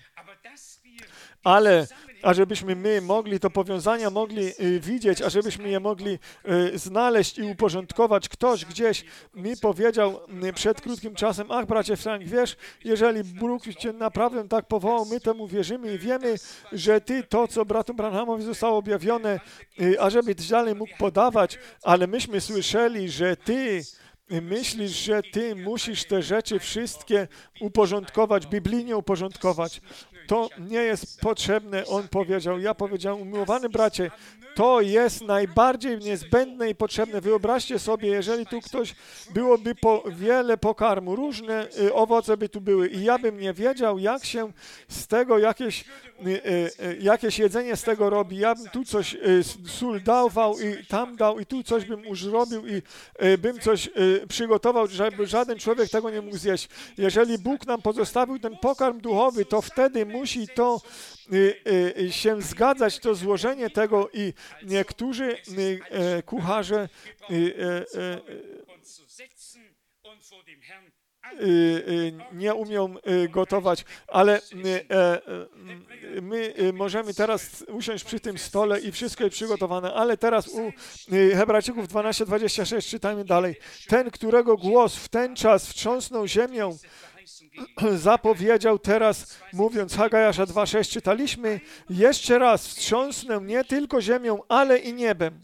Ale ażebyśmy my mogli to powiązania mogli y, widzieć, ażebyśmy je mogli y, znaleźć i uporządkować. Ktoś gdzieś mi powiedział y, przed krótkim czasem, ach bracie Frank, wiesz, jeżeli Bóg Cię naprawdę tak powołał, my temu wierzymy i wiemy, że Ty to, co bratu Branhamowi zostało objawione, y, ażeby dalej mógł podawać, ale myśmy słyszeli, że Ty myślisz, że Ty musisz te rzeczy wszystkie uporządkować, biblijnie uporządkować. To nie jest potrzebne, on powiedział. Ja powiedziałem, umiłowany bracie, to jest najbardziej niezbędne i potrzebne. Wyobraźcie sobie, jeżeli tu ktoś, byłoby po wiele pokarmu, różne y, owoce by tu były i ja bym nie wiedział, jak się z tego jakieś, y, y, jakieś jedzenie z tego robi. Ja bym tu coś, y, sól dawał i tam dał i tu coś bym już robił i y, bym coś y, przygotował, żeby żaden człowiek tego nie mógł zjeść. Jeżeli Bóg nam pozostawił ten pokarm duchowy, to wtedy musi to y, y, się zgadzać, to złożenie tego i niektórzy y, y, kucharze y, y, y, nie umią gotować, ale my możemy teraz usiąść przy tym stole i wszystko jest przygotowane, ale teraz u Hebrajczyków dwanaście dwadzieścia sześć czytajmy dalej. Ten, którego głos w ten czas wstrząsnął ziemią, zapowiedział teraz, mówiąc Hagajasza dwa sześć, czytaliśmy, jeszcze raz wstrząsnę nie tylko ziemią, ale i niebem.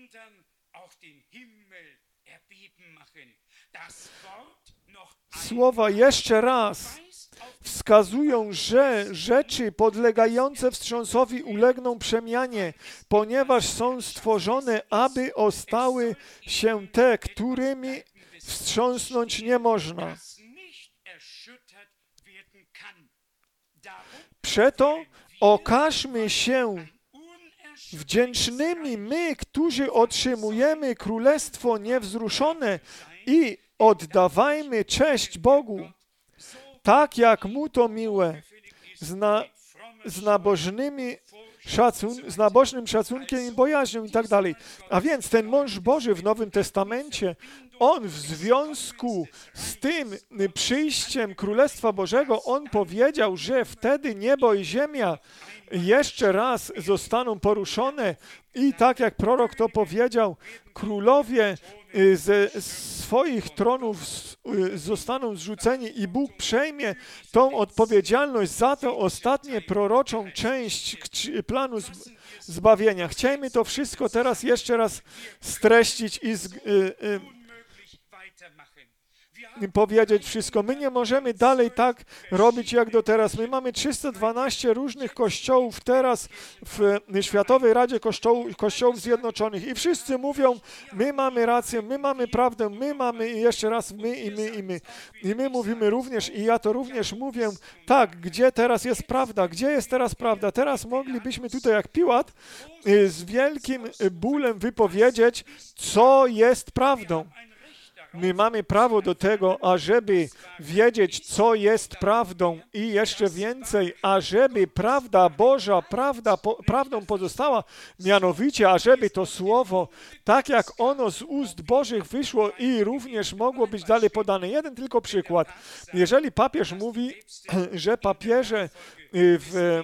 Słowa jeszcze raz wskazują, że rzeczy podlegające wstrząsowi ulegną przemianie, ponieważ są stworzone, aby ostały się te, którymi wstrząsnąć nie można. Przeto okażmy się wdzięcznymi my, którzy otrzymujemy królestwo niewzruszone i oddawajmy cześć Bogu, tak jak Mu to miłe, z, na, z, nabożnymi szacun, z nabożnym szacunkiem i bojaźnią i tak dalej. A więc ten mąż Boży w Nowym Testamencie, on w związku z tym przyjściem Królestwa Bożego, on powiedział, że wtedy niebo i ziemia jeszcze raz zostaną poruszone i tak jak prorok to powiedział, królowie ze swoich tronów zostaną zrzuceni i Bóg przejmie tą odpowiedzialność za tę ostatnią proroczą część planu zbawienia. Chciejmy to wszystko teraz jeszcze raz streścić i z, y, y, powiedzieć wszystko. My nie możemy dalej tak robić jak do teraz. My mamy trzysta dwanaście różnych kościołów teraz w Światowej Radzie Kościołów, Kościołów Zjednoczonych i wszyscy mówią, my mamy rację, my mamy prawdę, my mamy i jeszcze raz my i my i my. I my mówimy również i ja to również mówię, tak, gdzie teraz jest prawda, gdzie jest teraz prawda? Teraz moglibyśmy tutaj jak Piłat z wielkim bólem wypowiedzieć, co jest prawdą. My mamy prawo do tego, ażeby wiedzieć, co jest prawdą i jeszcze więcej, ażeby prawda Boża, prawda, po, prawdą pozostała, mianowicie, ażeby to słowo, tak jak ono z ust Bożych wyszło i również mogło być dalej podane. Jeden tylko przykład. Jeżeli papież mówi, że papieże w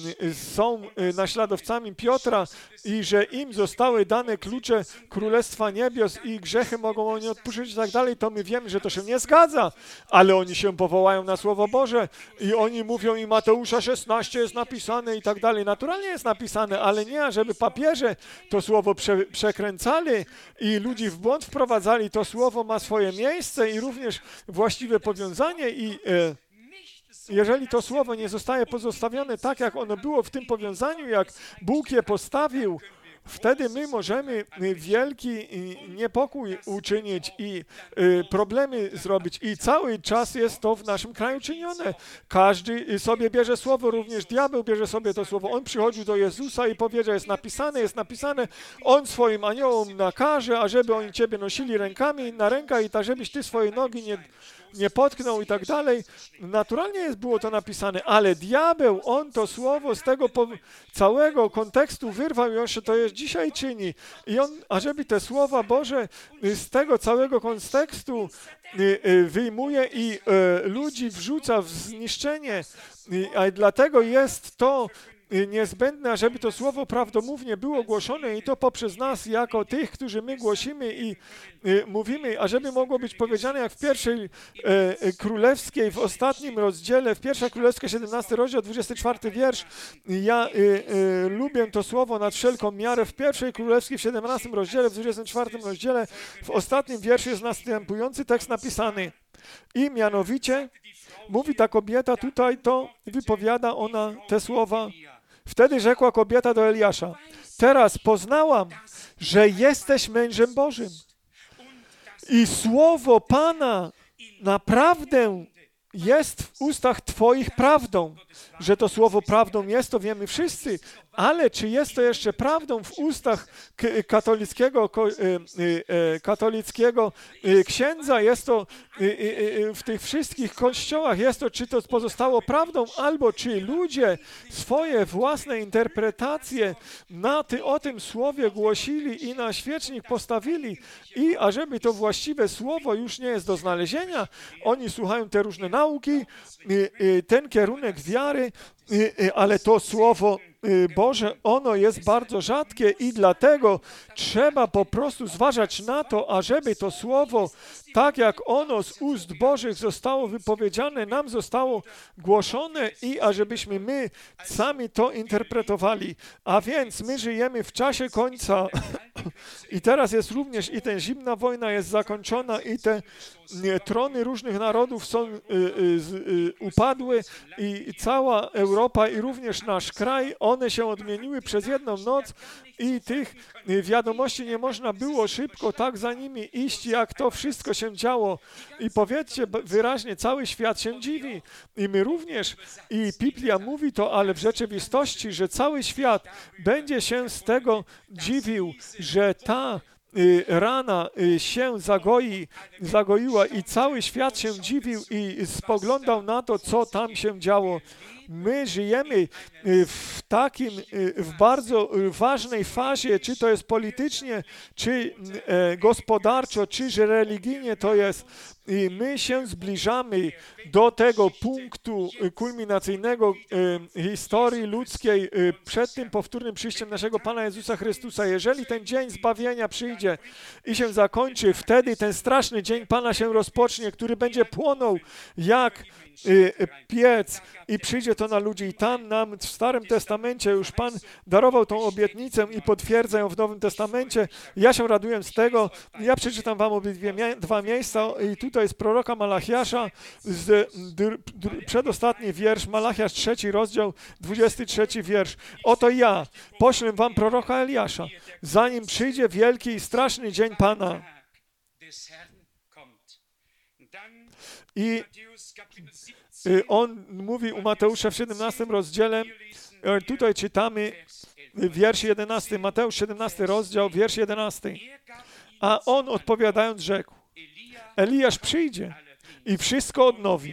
są naśladowcami Piotra i że im zostały dane klucze Królestwa Niebios i grzechy mogą oni odpuszczać i tak dalej, to my wiemy, że to się nie zgadza, ale oni się powołają na Słowo Boże i oni mówią i Mateusza szesnaście jest napisane i tak dalej. Naturalnie jest napisane, ale nie, żeby papieże to Słowo prze, przekręcali i ludzi w błąd wprowadzali. To Słowo ma swoje miejsce i również właściwe powiązanie i e, jeżeli to słowo nie zostaje pozostawione tak, jak ono było w tym powiązaniu, jak Bóg je postawił, wtedy my możemy wielki niepokój uczynić i problemy zrobić. I cały czas jest to w naszym kraju czynione. Każdy sobie bierze słowo, również diabeł bierze sobie to słowo. On przychodził do Jezusa i powiedział, jest napisane, jest napisane, On swoim aniołom nakaże, ażeby oni Ciebie nosili rękami na rękach i tak, żebyś Ty swojej nogi nie nie potknął i tak dalej. Naturalnie jest, było to napisane, ale diabeł, on to słowo z tego po, całego kontekstu wyrwał i on się to jest dzisiaj czyni. I on, ażeby te słowa Boże z tego całego kontekstu wyjmuje i ludzi wrzuca w zniszczenie. A dlatego jest to niezbędne, ażeby to słowo prawdomównie było głoszone i to poprzez nas, jako tych, którzy my głosimy i y, mówimy, ażeby mogło być powiedziane jak w pierwszej y, królewskiej, w ostatnim rozdziale, w pierwszej królewskiej, siedemnasty rozdział, dwudziesty czwarty wiersz. Ja y, y, lubię to słowo nad wszelką miarę. W pierwszej królewskiej, w siedemnastym rozdziale, w dwudziestym czwartym rozdziale, w ostatnim wierszu jest następujący tekst napisany. I mianowicie mówi ta kobieta, tutaj to wypowiada ona te słowa. Wtedy rzekła kobieta do Eliasza, teraz poznałam, że jesteś mężem Bożym i słowo Pana naprawdę jest w ustach Twoich prawdą. Że to słowo prawdą jest, to wiemy wszyscy, ale czy jest to jeszcze prawdą w ustach katolickiego, katolickiego księdza, jest to w tych wszystkich kościołach, jest to, czy to pozostało prawdą, albo czy ludzie swoje własne interpretacje na ty, o tym słowie głosili i na świecznik postawili i ażeby to właściwe słowo już nie jest do znalezienia, oni słuchają te różne nauki, ten kierunek wiary, ale to słowo Boże, ono jest bardzo rzadkie i dlatego trzeba po prostu zważać na to, ażeby to słowo, tak jak ono z ust Bożych zostało wypowiedziane, nam zostało głoszone i ażebyśmy my sami to interpretowali. A więc my żyjemy w czasie końca i teraz jest również i ta zimna wojna jest zakończona i te nie, trony różnych narodów są y, y, y, upadły i cała Europa i również nasz kraj, one się odmieniły przez jedną noc i tych wiadomości nie można było szybko tak za nimi iść, jak to wszystko się działo. I powiedzcie wyraźnie, cały świat się dziwi i my również. I Biblia mówi to, ale w rzeczywistości, że cały świat będzie się z tego dziwił, że ta rana się zagoi, zagoiła i cały świat się dziwił i spoglądał na to, co tam się działo. My żyjemy w takim, w bardzo ważnej fazie, czy to jest politycznie, czy gospodarczo, czy że religijnie to jest. I my się zbliżamy do tego punktu kulminacyjnego historii ludzkiej przed tym powtórnym przyjściem naszego Pana Jezusa Chrystusa. Jeżeli ten dzień zbawienia przyjdzie i się zakończy, wtedy ten straszny dzień Pana się rozpocznie, który będzie płonął jak piec i przyjdzie to na ludzi. I tam nam w Starym Testamencie już Pan darował tą obietnicę i potwierdza ją w Nowym Testamencie. Ja się raduję z tego. Ja przeczytam wam obydwie mie- dwa miejsca i tutaj z proroka Malachiasza, z dr, dr, przedostatni wiersz, Malachiasz trzeci rozdział, dwudziesty trzeci wiersz. Oto ja poślę wam proroka Eliasza, zanim przyjdzie wielki i straszny dzień Pana. I on mówi u Mateusza w siedemnastym rozdziale, tutaj czytamy wiersz jedenasty, Mateusz siedemnasty rozdział, wiersz jedenasty. A on odpowiadając rzekł, Eliasz przyjdzie i wszystko odnowi.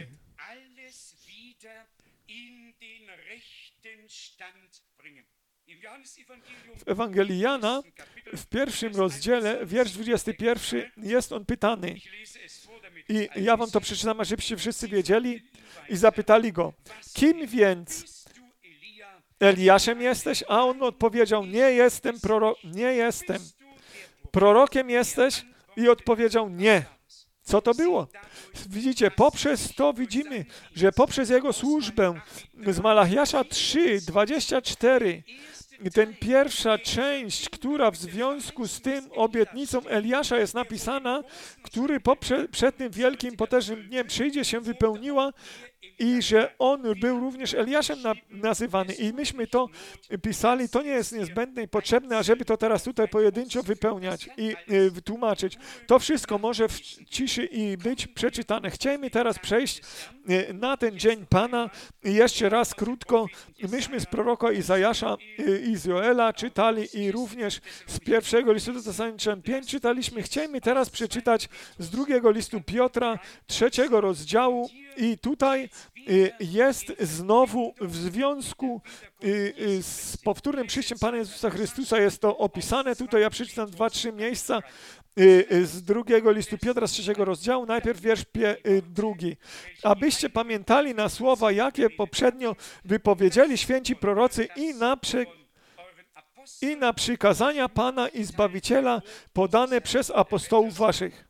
W Ewangelii Jana w pierwszym rozdziale, wiersz dwudziesty pierwszy, jest on pytany. I ja wam to przeczytam, ażebyście wszyscy wiedzieli i zapytali go, kim więc Eliaszem jesteś? A on odpowiedział, nie jestem proro- nie jestem. Prorokiem jesteś? I odpowiedział, nie. Co to było? Widzicie, poprzez to widzimy, że poprzez jego służbę z Malachiasza trzy, dwadzieścia cztery, ten pierwsza część, która w związku z tym obietnicą Eliasza jest napisana, który poprze, przed tym wielkim, potężnym dniem przyjdzie, się wypełniła i że on był również Eliaszem na, nazywany. I myśmy to pisali, to nie jest niezbędne i potrzebne, ażeby to teraz tutaj pojedynczo wypełniać i y, wytłumaczyć. To wszystko może w ciszy i być przeczytane. Chcielibyśmy teraz przejść y, na ten dzień Pana i jeszcze raz krótko. Myśmy z proroka Izajasza y, i z Joela czytali i również z pierwszego listu do Tesaloniczan pięć czytaliśmy. Chcielibyśmy teraz przeczytać z drugiego listu Piotra, trzeciego rozdziału i tutaj jest znowu w związku z powtórnym przyjściem Pana Jezusa Chrystusa, jest to opisane. Tutaj ja przeczytam dwa, trzy miejsca z drugiego listu Piotra, z trzeciego rozdziału, najpierw wiersz pie, drugi. Abyście pamiętali na słowa, jakie poprzednio wypowiedzieli święci prorocy i na prze, i na przykazania Pana i Zbawiciela podane przez apostołów waszych.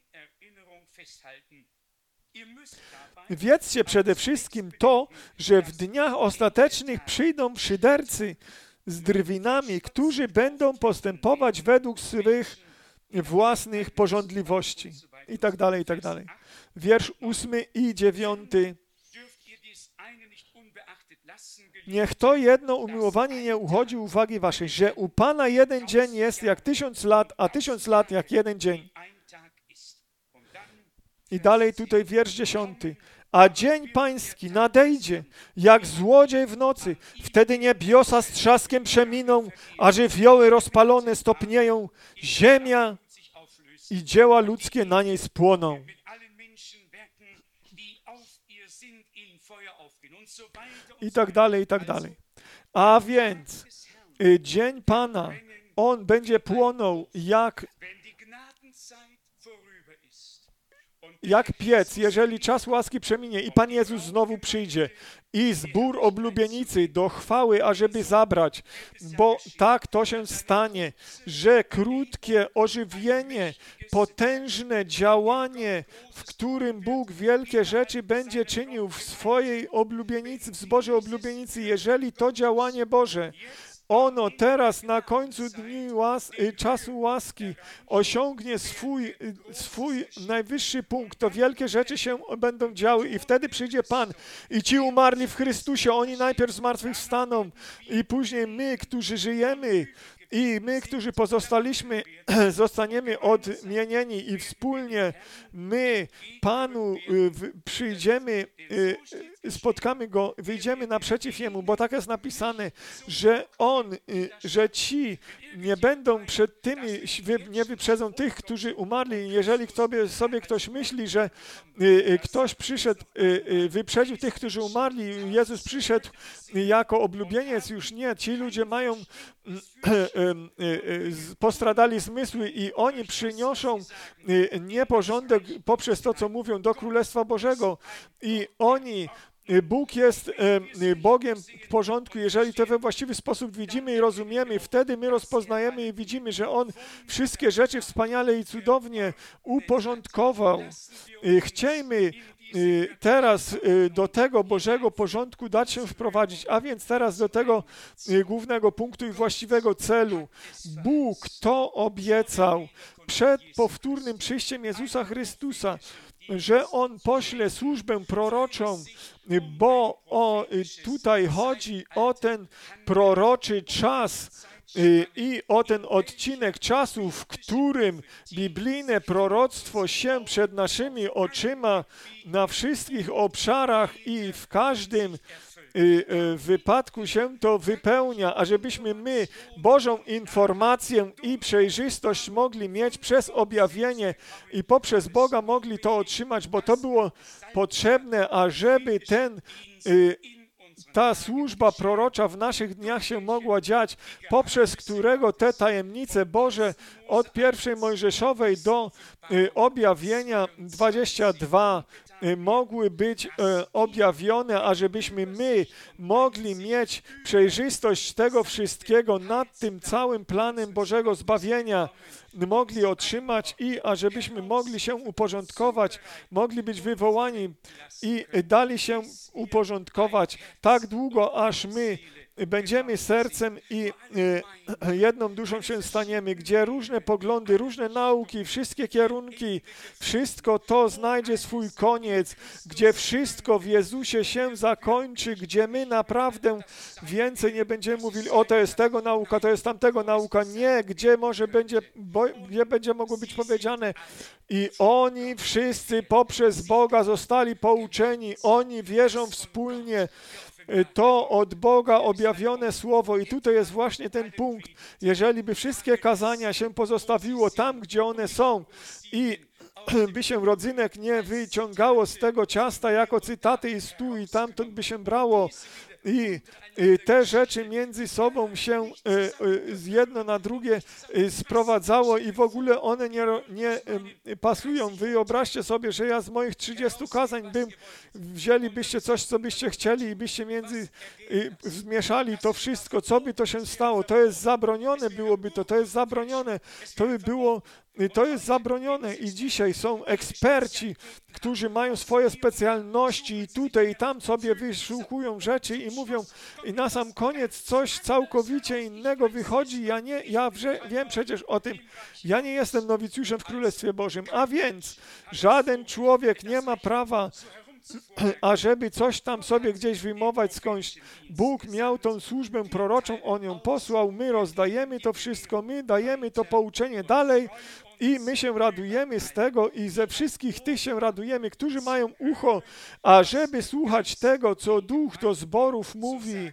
Wiedzcie przede wszystkim to, że w dniach ostatecznych przyjdą szydercy z drwinami, którzy będą postępować według swych własnych pożądliwości. I tak dalej, i tak dalej. Wiersz ósmy i dziewiąty. Niech to jedno umiłowanie nie uchodzi uwagi waszej, że u Pana jeden dzień jest jak tysiąc lat, a tysiąc lat jak jeden dzień. I dalej tutaj wiersz dziesiąty. A dzień pański nadejdzie, jak złodziej w nocy. Wtedy niebiosa z trzaskiem przeminą, a żywioły rozpalone stopnieją. Ziemia i dzieła ludzkie na niej spłoną. I tak dalej, i tak dalej. A więc y, dzień Pana, on będzie płonął jak, jak piec, jeżeli czas łaski przeminie i Pan Jezus znowu przyjdzie i zbór oblubienicy do chwały, ażeby zabrać, bo tak to się stanie, że krótkie ożywienie, potężne działanie, w którym Bóg wielkie rzeczy będzie czynił w swojej oblubienicy, w zborze oblubienicy, jeżeli to działanie Boże, ono teraz na końcu dni łas, czasu łaski osiągnie swój, swój najwyższy punkt, to wielkie rzeczy się będą działy i wtedy przyjdzie Pan i ci umarli w Chrystusie, oni najpierw zmartwychwstaną i później my, którzy żyjemy, i my, którzy pozostaliśmy, zostaniemy odmienieni i wspólnie my Panu przyjdziemy, spotkamy Go, wyjdziemy naprzeciw Jemu, bo tak jest napisane, że On, że ci nie będą przed tymi, nie wyprzedzą tych, którzy umarli. Jeżeli sobie, sobie ktoś myśli, że ktoś przyszedł, wyprzedził tych, którzy umarli, Jezus przyszedł jako oblubieniec, już nie. Ci ludzie mają, postradali zmysły i oni przynoszą nieporządek poprzez to, co mówią, do Królestwa Bożego i oni Bóg jest Bogiem w porządku, jeżeli to we właściwy sposób widzimy i rozumiemy, wtedy my rozpoznajemy i widzimy, że On wszystkie rzeczy wspaniale i cudownie uporządkował. Chciejmy teraz do tego Bożego porządku dać się wprowadzić, a więc teraz do tego głównego punktu i właściwego celu. Bóg to obiecał przed powtórnym przyjściem Jezusa Chrystusa, że On pośle służbę proroczą, bo o, tutaj chodzi o ten proroczy czas i o ten odcinek czasu, w którym biblijne proroctwo się przed naszymi oczyma na wszystkich obszarach i w każdym w wypadku się to wypełnia, ażebyśmy my Bożą informację i przejrzystość mogli mieć przez objawienie i poprzez Boga mogli to otrzymać, bo to było potrzebne, ażeby ten, ta służba prorocza w naszych dniach się mogła dziać, poprzez którego te tajemnice Boże od pierwszej Mojżeszowej do objawienia dwudziestego drugiego mogły być objawione, ażebyśmy my mogli mieć przejrzystość tego wszystkiego nad tym całym planem Bożego zbawienia, mogli otrzymać i ażebyśmy mogli się uporządkować, mogli być wywołani i dali się uporządkować tak długo, aż my będziemy sercem i jedną duszą się staniemy, gdzie różne poglądy, różne nauki, wszystkie kierunki, wszystko to znajdzie swój koniec, gdzie wszystko w Jezusie się zakończy, gdzie my naprawdę więcej nie będziemy mówili, o to jest tego nauka, to jest tamtego nauka, nie, gdzie może będzie, bo, gdzie będzie mogło być powiedziane i oni wszyscy poprzez Boga zostali pouczeni, oni wierzą wspólnie, to od Boga objawione słowo i tutaj jest właśnie ten punkt, jeżeli by wszystkie kazania się pozostawiło tam, gdzie one są i by się rodzynek nie wyciągało z tego ciasta jako cytaty i stół i tamtąd by się brało i te rzeczy między sobą się z jedno na drugie sprowadzało i w ogóle one nie, nie pasują. Wyobraźcie sobie, że ja z moich trzydziestu kazań bym, wzięlibyście coś, co byście chcieli i byście między, zmieszali to wszystko, co by to się stało. To jest zabronione byłoby to, to jest zabronione. To by było To jest zabronione i dzisiaj są eksperci, którzy mają swoje specjalności i tutaj i tam sobie wyszukują rzeczy i mówią i na sam koniec coś całkowicie innego wychodzi. Ja nie, ja wrze, wiem przecież o tym, ja nie jestem nowicjuszem w Królestwie Bożym, a więc żaden człowiek nie ma prawa ażeby coś tam sobie gdzieś wyjmować skądś. Bóg miał tą służbę proroczą, On ją posłał, my rozdajemy to wszystko, my dajemy to pouczenie dalej i my się radujemy z tego i ze wszystkich tych się radujemy, którzy mają ucho, ażeby słuchać tego, co Duch do zborów mówi.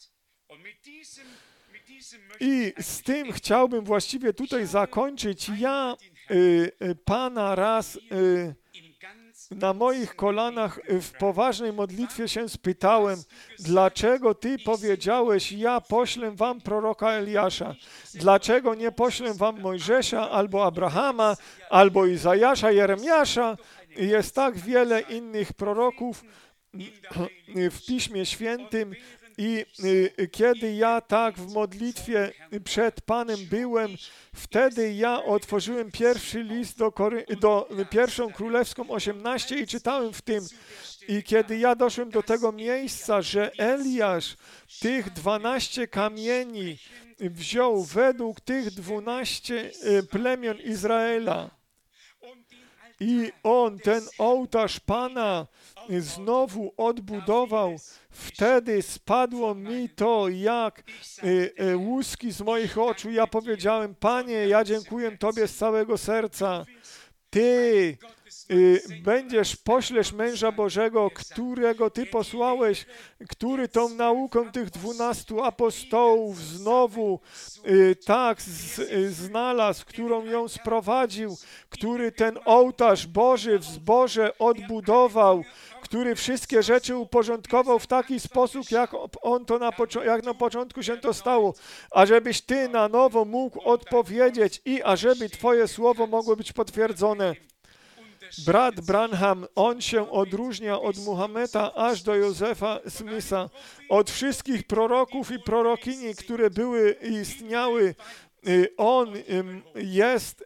I z tym chciałbym właściwie tutaj zakończyć. Ja y, y, Pana raz y, na moich kolanach w poważnej modlitwie się spytałem, dlaczego Ty powiedziałeś, ja poślę wam proroka Eliasza? Dlaczego nie poślę wam Mojżesza, albo Abrahama, albo Izajasza, Jeremiasza? Jest tak wiele innych proroków w Piśmie Świętym. I y, kiedy ja tak w modlitwie przed Panem byłem, wtedy ja otworzyłem pierwszy list do, Kory, do pierwszą królewską osiemnaście i czytałem w tym. I kiedy ja doszłem do tego miejsca, że Eliasz tych dwanaście kamieni wziął według tych dwunastu plemion Izraela i on ten ołtarz Pana znowu odbudował, wtedy spadło mi to jak y, y, łuski z moich oczu. Ja powiedziałem, Panie, ja dziękuję Tobie z całego serca. Ty y, będziesz, poślesz męża Bożego, którego Ty posłałeś, który tą nauką tych dwunastu apostołów znowu y, tak z, y, znalazł, którą ją sprowadził, który ten ołtarz Boży w zborze odbudował, który wszystkie rzeczy uporządkował w taki sposób, jak on to na, jak na początku się to stało, ażebyś Ty na nowo mógł odpowiedzieć i ażeby Twoje słowo mogło być potwierdzone. Brat Branham, on się odróżnia od Muhammeda aż do Józefa Smitha, od wszystkich proroków i prorokini, które były i istniały. On jest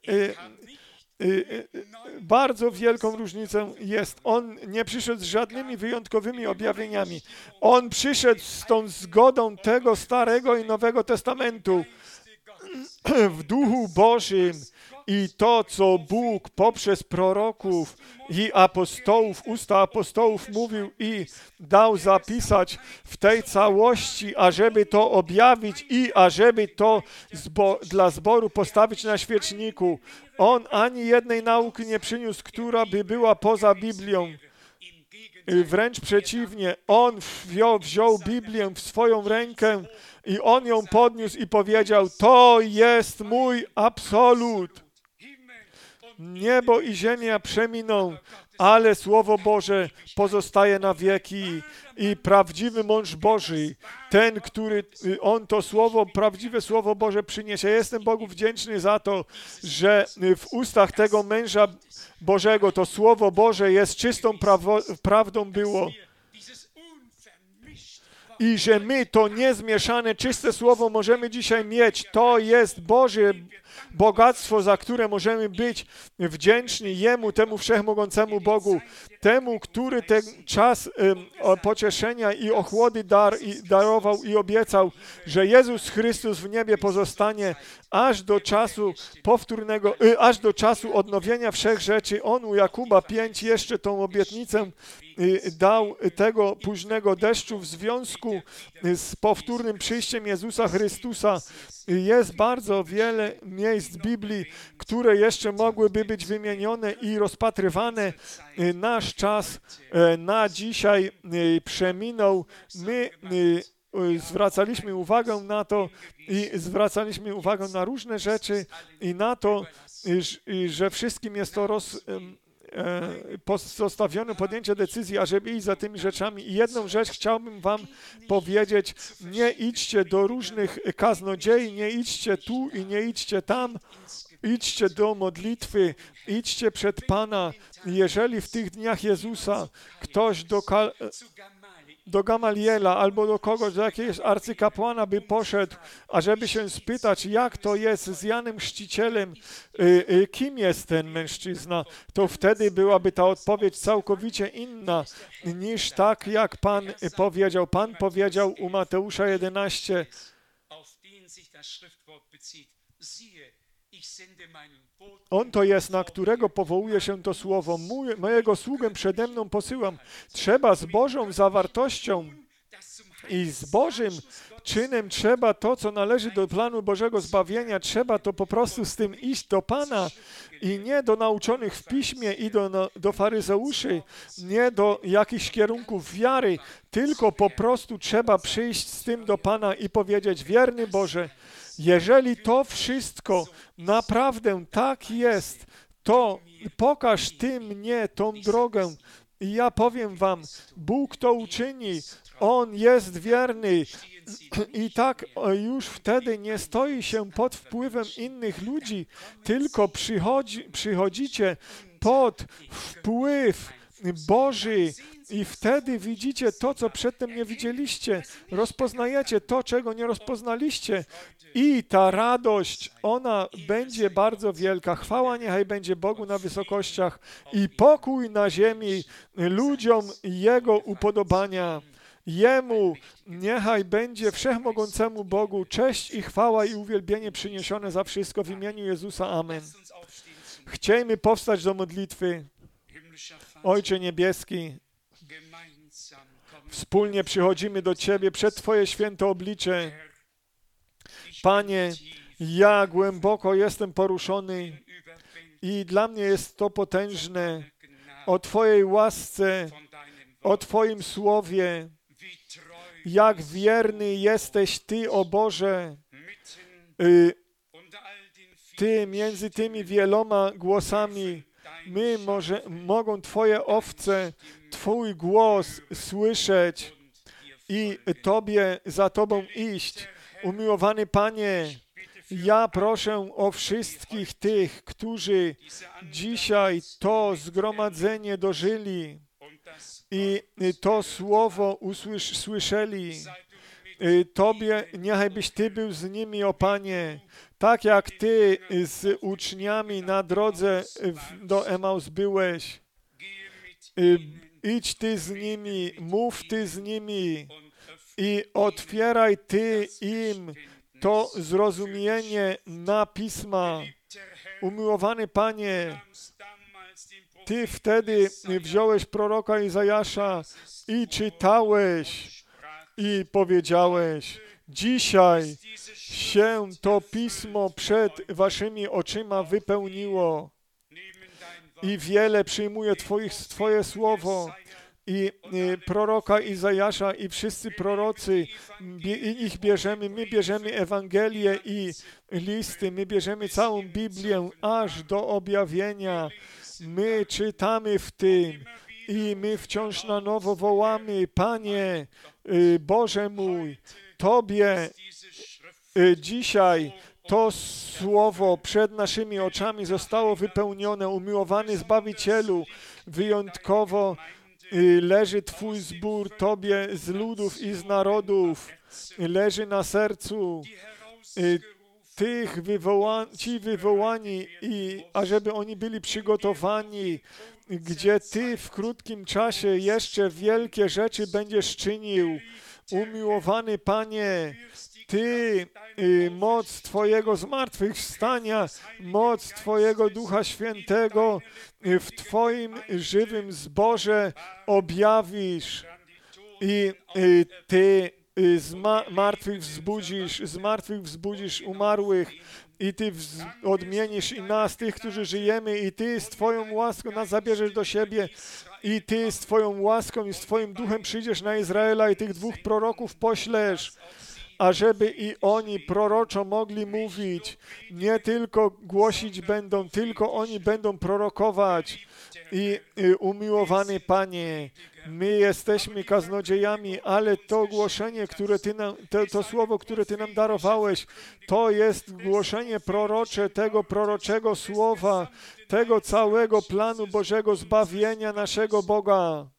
bardzo wielką różnicą jest. On nie przyszedł z żadnymi wyjątkowymi objawieniami. On przyszedł z tą zgodą tego Starego i Nowego Testamentu w Duchu Bożym i to, co Bóg poprzez proroków i apostołów, usta apostołów mówił i dał zapisać w tej całości, ażeby to objawić i ażeby to zbo- dla zboru postawić na świeczniku. On ani jednej nauki nie przyniósł, która by była poza Biblią. Wręcz przeciwnie, on wziął, wziął Biblię w swoją rękę i on ją podniósł i powiedział, to jest mój absolut. Niebo i ziemia przeminą, ale Słowo Boże pozostaje na wieki i prawdziwy mąż Boży, ten, który on to Słowo, prawdziwe Słowo Boże przyniesie. Jestem Bogu wdzięczny za to, że w ustach tego męża Bożego to Słowo Boże jest czystą prawo, prawdą było. I że my to niezmieszane, czyste Słowo możemy dzisiaj mieć. To jest Boże bogactwo, za które możemy być wdzięczni Jemu, temu wszechmogącemu Bogu, temu, który ten czas um, pocieszenia i ochłody dar, i darował i obiecał, że Jezus Chrystus w niebie pozostanie aż do czasu powtórnego, y, aż do czasu odnowienia wszech rzeczy. On u Jakuba pięć jeszcze tą obietnicę y, dał tego późnego deszczu w związku z powtórnym przyjściem Jezusa Chrystusa. Jest bardzo wiele miejsc Biblii, które jeszcze mogłyby być wymienione i rozpatrywane. Nasz czas na dzisiaj przeminął. My zwracaliśmy uwagę na to i zwracaliśmy uwagę na różne rzeczy i na to, że wszystkim jest to roz... pozostawione podjęcie decyzji, ażeby iść za tymi rzeczami. I jedną rzecz chciałbym wam powiedzieć, nie idźcie do różnych kaznodziei, nie idźcie tu i nie idźcie tam, idźcie do modlitwy, idźcie przed Pana. Jeżeli w tych dniach Jezusa ktoś do, do Gamaliela albo do kogoś, do jakiegoś arcykapłana by poszedł, ażeby się spytać, jak to jest z Janem Chrzcicielem, y, y, kim jest ten mężczyzna, to wtedy byłaby ta odpowiedź całkowicie inna niż tak, jak Pan powiedział. Pan powiedział u Mateusza jedenaście, On to jest, na którego powołuje się to słowo. Mój, mojego sługę przede mną posyłam. Trzeba z Bożą zawartością i z Bożym czynem trzeba to, co należy do planu Bożego zbawienia, trzeba to po prostu z tym iść do Pana i nie do nauczonych w Piśmie i do, do faryzeuszy, nie do jakichś kierunków wiary, tylko po prostu trzeba przyjść z tym do Pana i powiedzieć: wierny Boże, jeżeli to wszystko naprawdę tak jest, to pokaż Ty mnie tą drogę. I ja powiem wam, Bóg to uczyni, On jest wierny i tak już wtedy nie stoi się pod wpływem innych ludzi, tylko przychodzi, przychodzicie pod wpływ Boży i wtedy widzicie to, co przedtem nie widzieliście. Rozpoznajecie to, czego nie rozpoznaliście. I ta radość, ona będzie bardzo wielka. Chwała niechaj będzie Bogu na wysokościach i pokój na ziemi ludziom Jego upodobania. Jemu niechaj będzie wszechmogącemu Bogu cześć i chwała i uwielbienie przyniesione za wszystko w imieniu Jezusa. Amen. Chciejmy powstać do modlitwy. Ojcze Niebieski, wspólnie przychodzimy do Ciebie przed Twoje święte oblicze. Panie, ja głęboko jestem poruszony i dla mnie jest to potężne o Twojej łasce, o Twoim słowie, jak wierny jesteś Ty, o Boże. Ty między tymi wieloma głosami, my może, mogą Twoje owce, Twój głos słyszeć i Tobie, za Tobą iść. Umiłowany Panie, ja proszę o wszystkich tych, którzy dzisiaj to zgromadzenie dożyli i to słowo usłysz, słyszeli. Tobie, niechaj byś Ty był z nimi, o Panie, tak jak Ty z uczniami na drodze do Emaus byłeś. Idź Ty z nimi, mów Ty z nimi i otwieraj Ty im to zrozumienie na Pisma. Umiłowany Panie, Ty wtedy wziąłeś proroka Izajasza i czytałeś i powiedziałeś: dzisiaj się to Pismo przed waszymi oczyma wypełniło i wiele przyjmuje twoich, Twoje słowo. I, I proroka Izajasza i wszyscy prorocy, i ich bierzemy, my bierzemy Ewangelię i listy, my bierzemy całą Biblię aż do objawienia. My czytamy w tym i my wciąż na nowo wołamy: Panie, Boże mój, Tobie dzisiaj to słowo przed naszymi oczami zostało wypełnione. Umiłowany Zbawicielu, wyjątkowo leży Twój zbór Tobie z ludów i z narodów. Leży na sercu tych wywoła- ci wywołani, i ażeby oni byli przygotowani, gdzie Ty w krótkim czasie jeszcze wielkie rzeczy będziesz czynił. Umiłowany Panie, Ty, y, moc Twojego zmartwychwstania, moc Twojego Ducha Świętego y, w Twoim żywym zborze objawisz i y, Ty y, z ma- martwych wzbudzisz, z martwych wzbudzisz umarłych i Ty wz- odmienisz i nas, tych, którzy żyjemy, i Ty z Twoją łaską nas zabierzesz do siebie i Ty z Twoją łaską i z Twoim duchem przyjdziesz na Izraela i tych dwóch proroków poślesz, ażeby i oni proroczo mogli mówić, nie tylko głosić będą, tylko oni będą prorokować. I, i umiłowany Panie, my jesteśmy kaznodziejami, ale to głoszenie, które Ty nam, to, to słowo, które Ty nam darowałeś, to jest głoszenie prorocze tego proroczego słowa, tego całego planu Bożego zbawienia naszego Boga.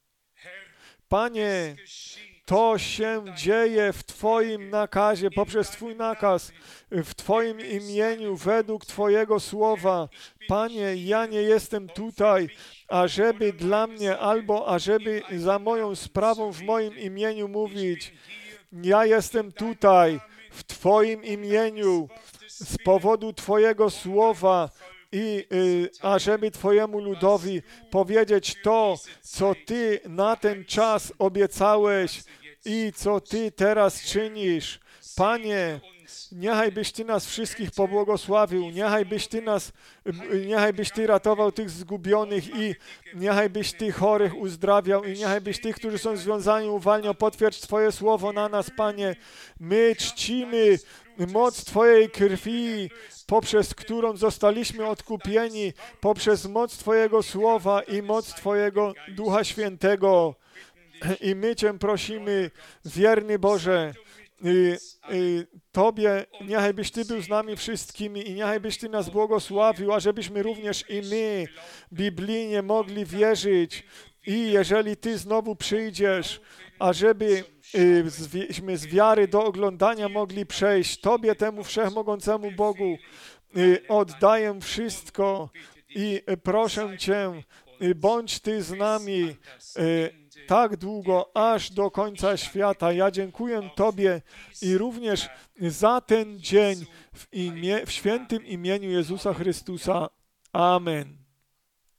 Panie, to się dzieje w Twoim nakazie, poprzez Twój nakaz, w Twoim imieniu, według Twojego słowa. Panie, ja nie jestem tutaj, ażeby dla mnie, albo ażeby za moją sprawą w moim imieniu mówić. Ja jestem tutaj w Twoim imieniu, z powodu Twojego słowa i y, ażeby Twojemu ludowi powiedzieć to, co Ty na ten czas obiecałeś i co Ty teraz czynisz. Panie, niechaj byś Ty nas wszystkich pobłogosławił, niechaj byś Ty nas, niechaj byś Ty ratował tych zgubionych i niechaj byś Ty chorych uzdrawiał i niechaj byś tych, którzy są związani, uwalniał. Potwierdź Twoje słowo na nas, Panie. My czcimy moc Twojej krwi, poprzez którą zostaliśmy odkupieni, poprzez moc Twojego słowa i moc Twojego Ducha Świętego. I my Cię prosimy, wierny Boże, Y, y, Tobie, niechaj byś Ty był z nami wszystkimi i niechaj byś Ty nas błogosławił, ażebyśmy również i my biblijnie mogli wierzyć i jeżeli Ty znowu przyjdziesz, ażeby y, z wiary do oglądania mogli przejść, Tobie, temu wszechmogącemu Bogu, y, oddaję wszystko i y, proszę Cię, y, bądź Ty z nami, y, tak długo, aż do końca świata. Ja dziękuję Tobie i również za ten dzień w, imię, w świętym imieniu Jezusa Chrystusa. Amen.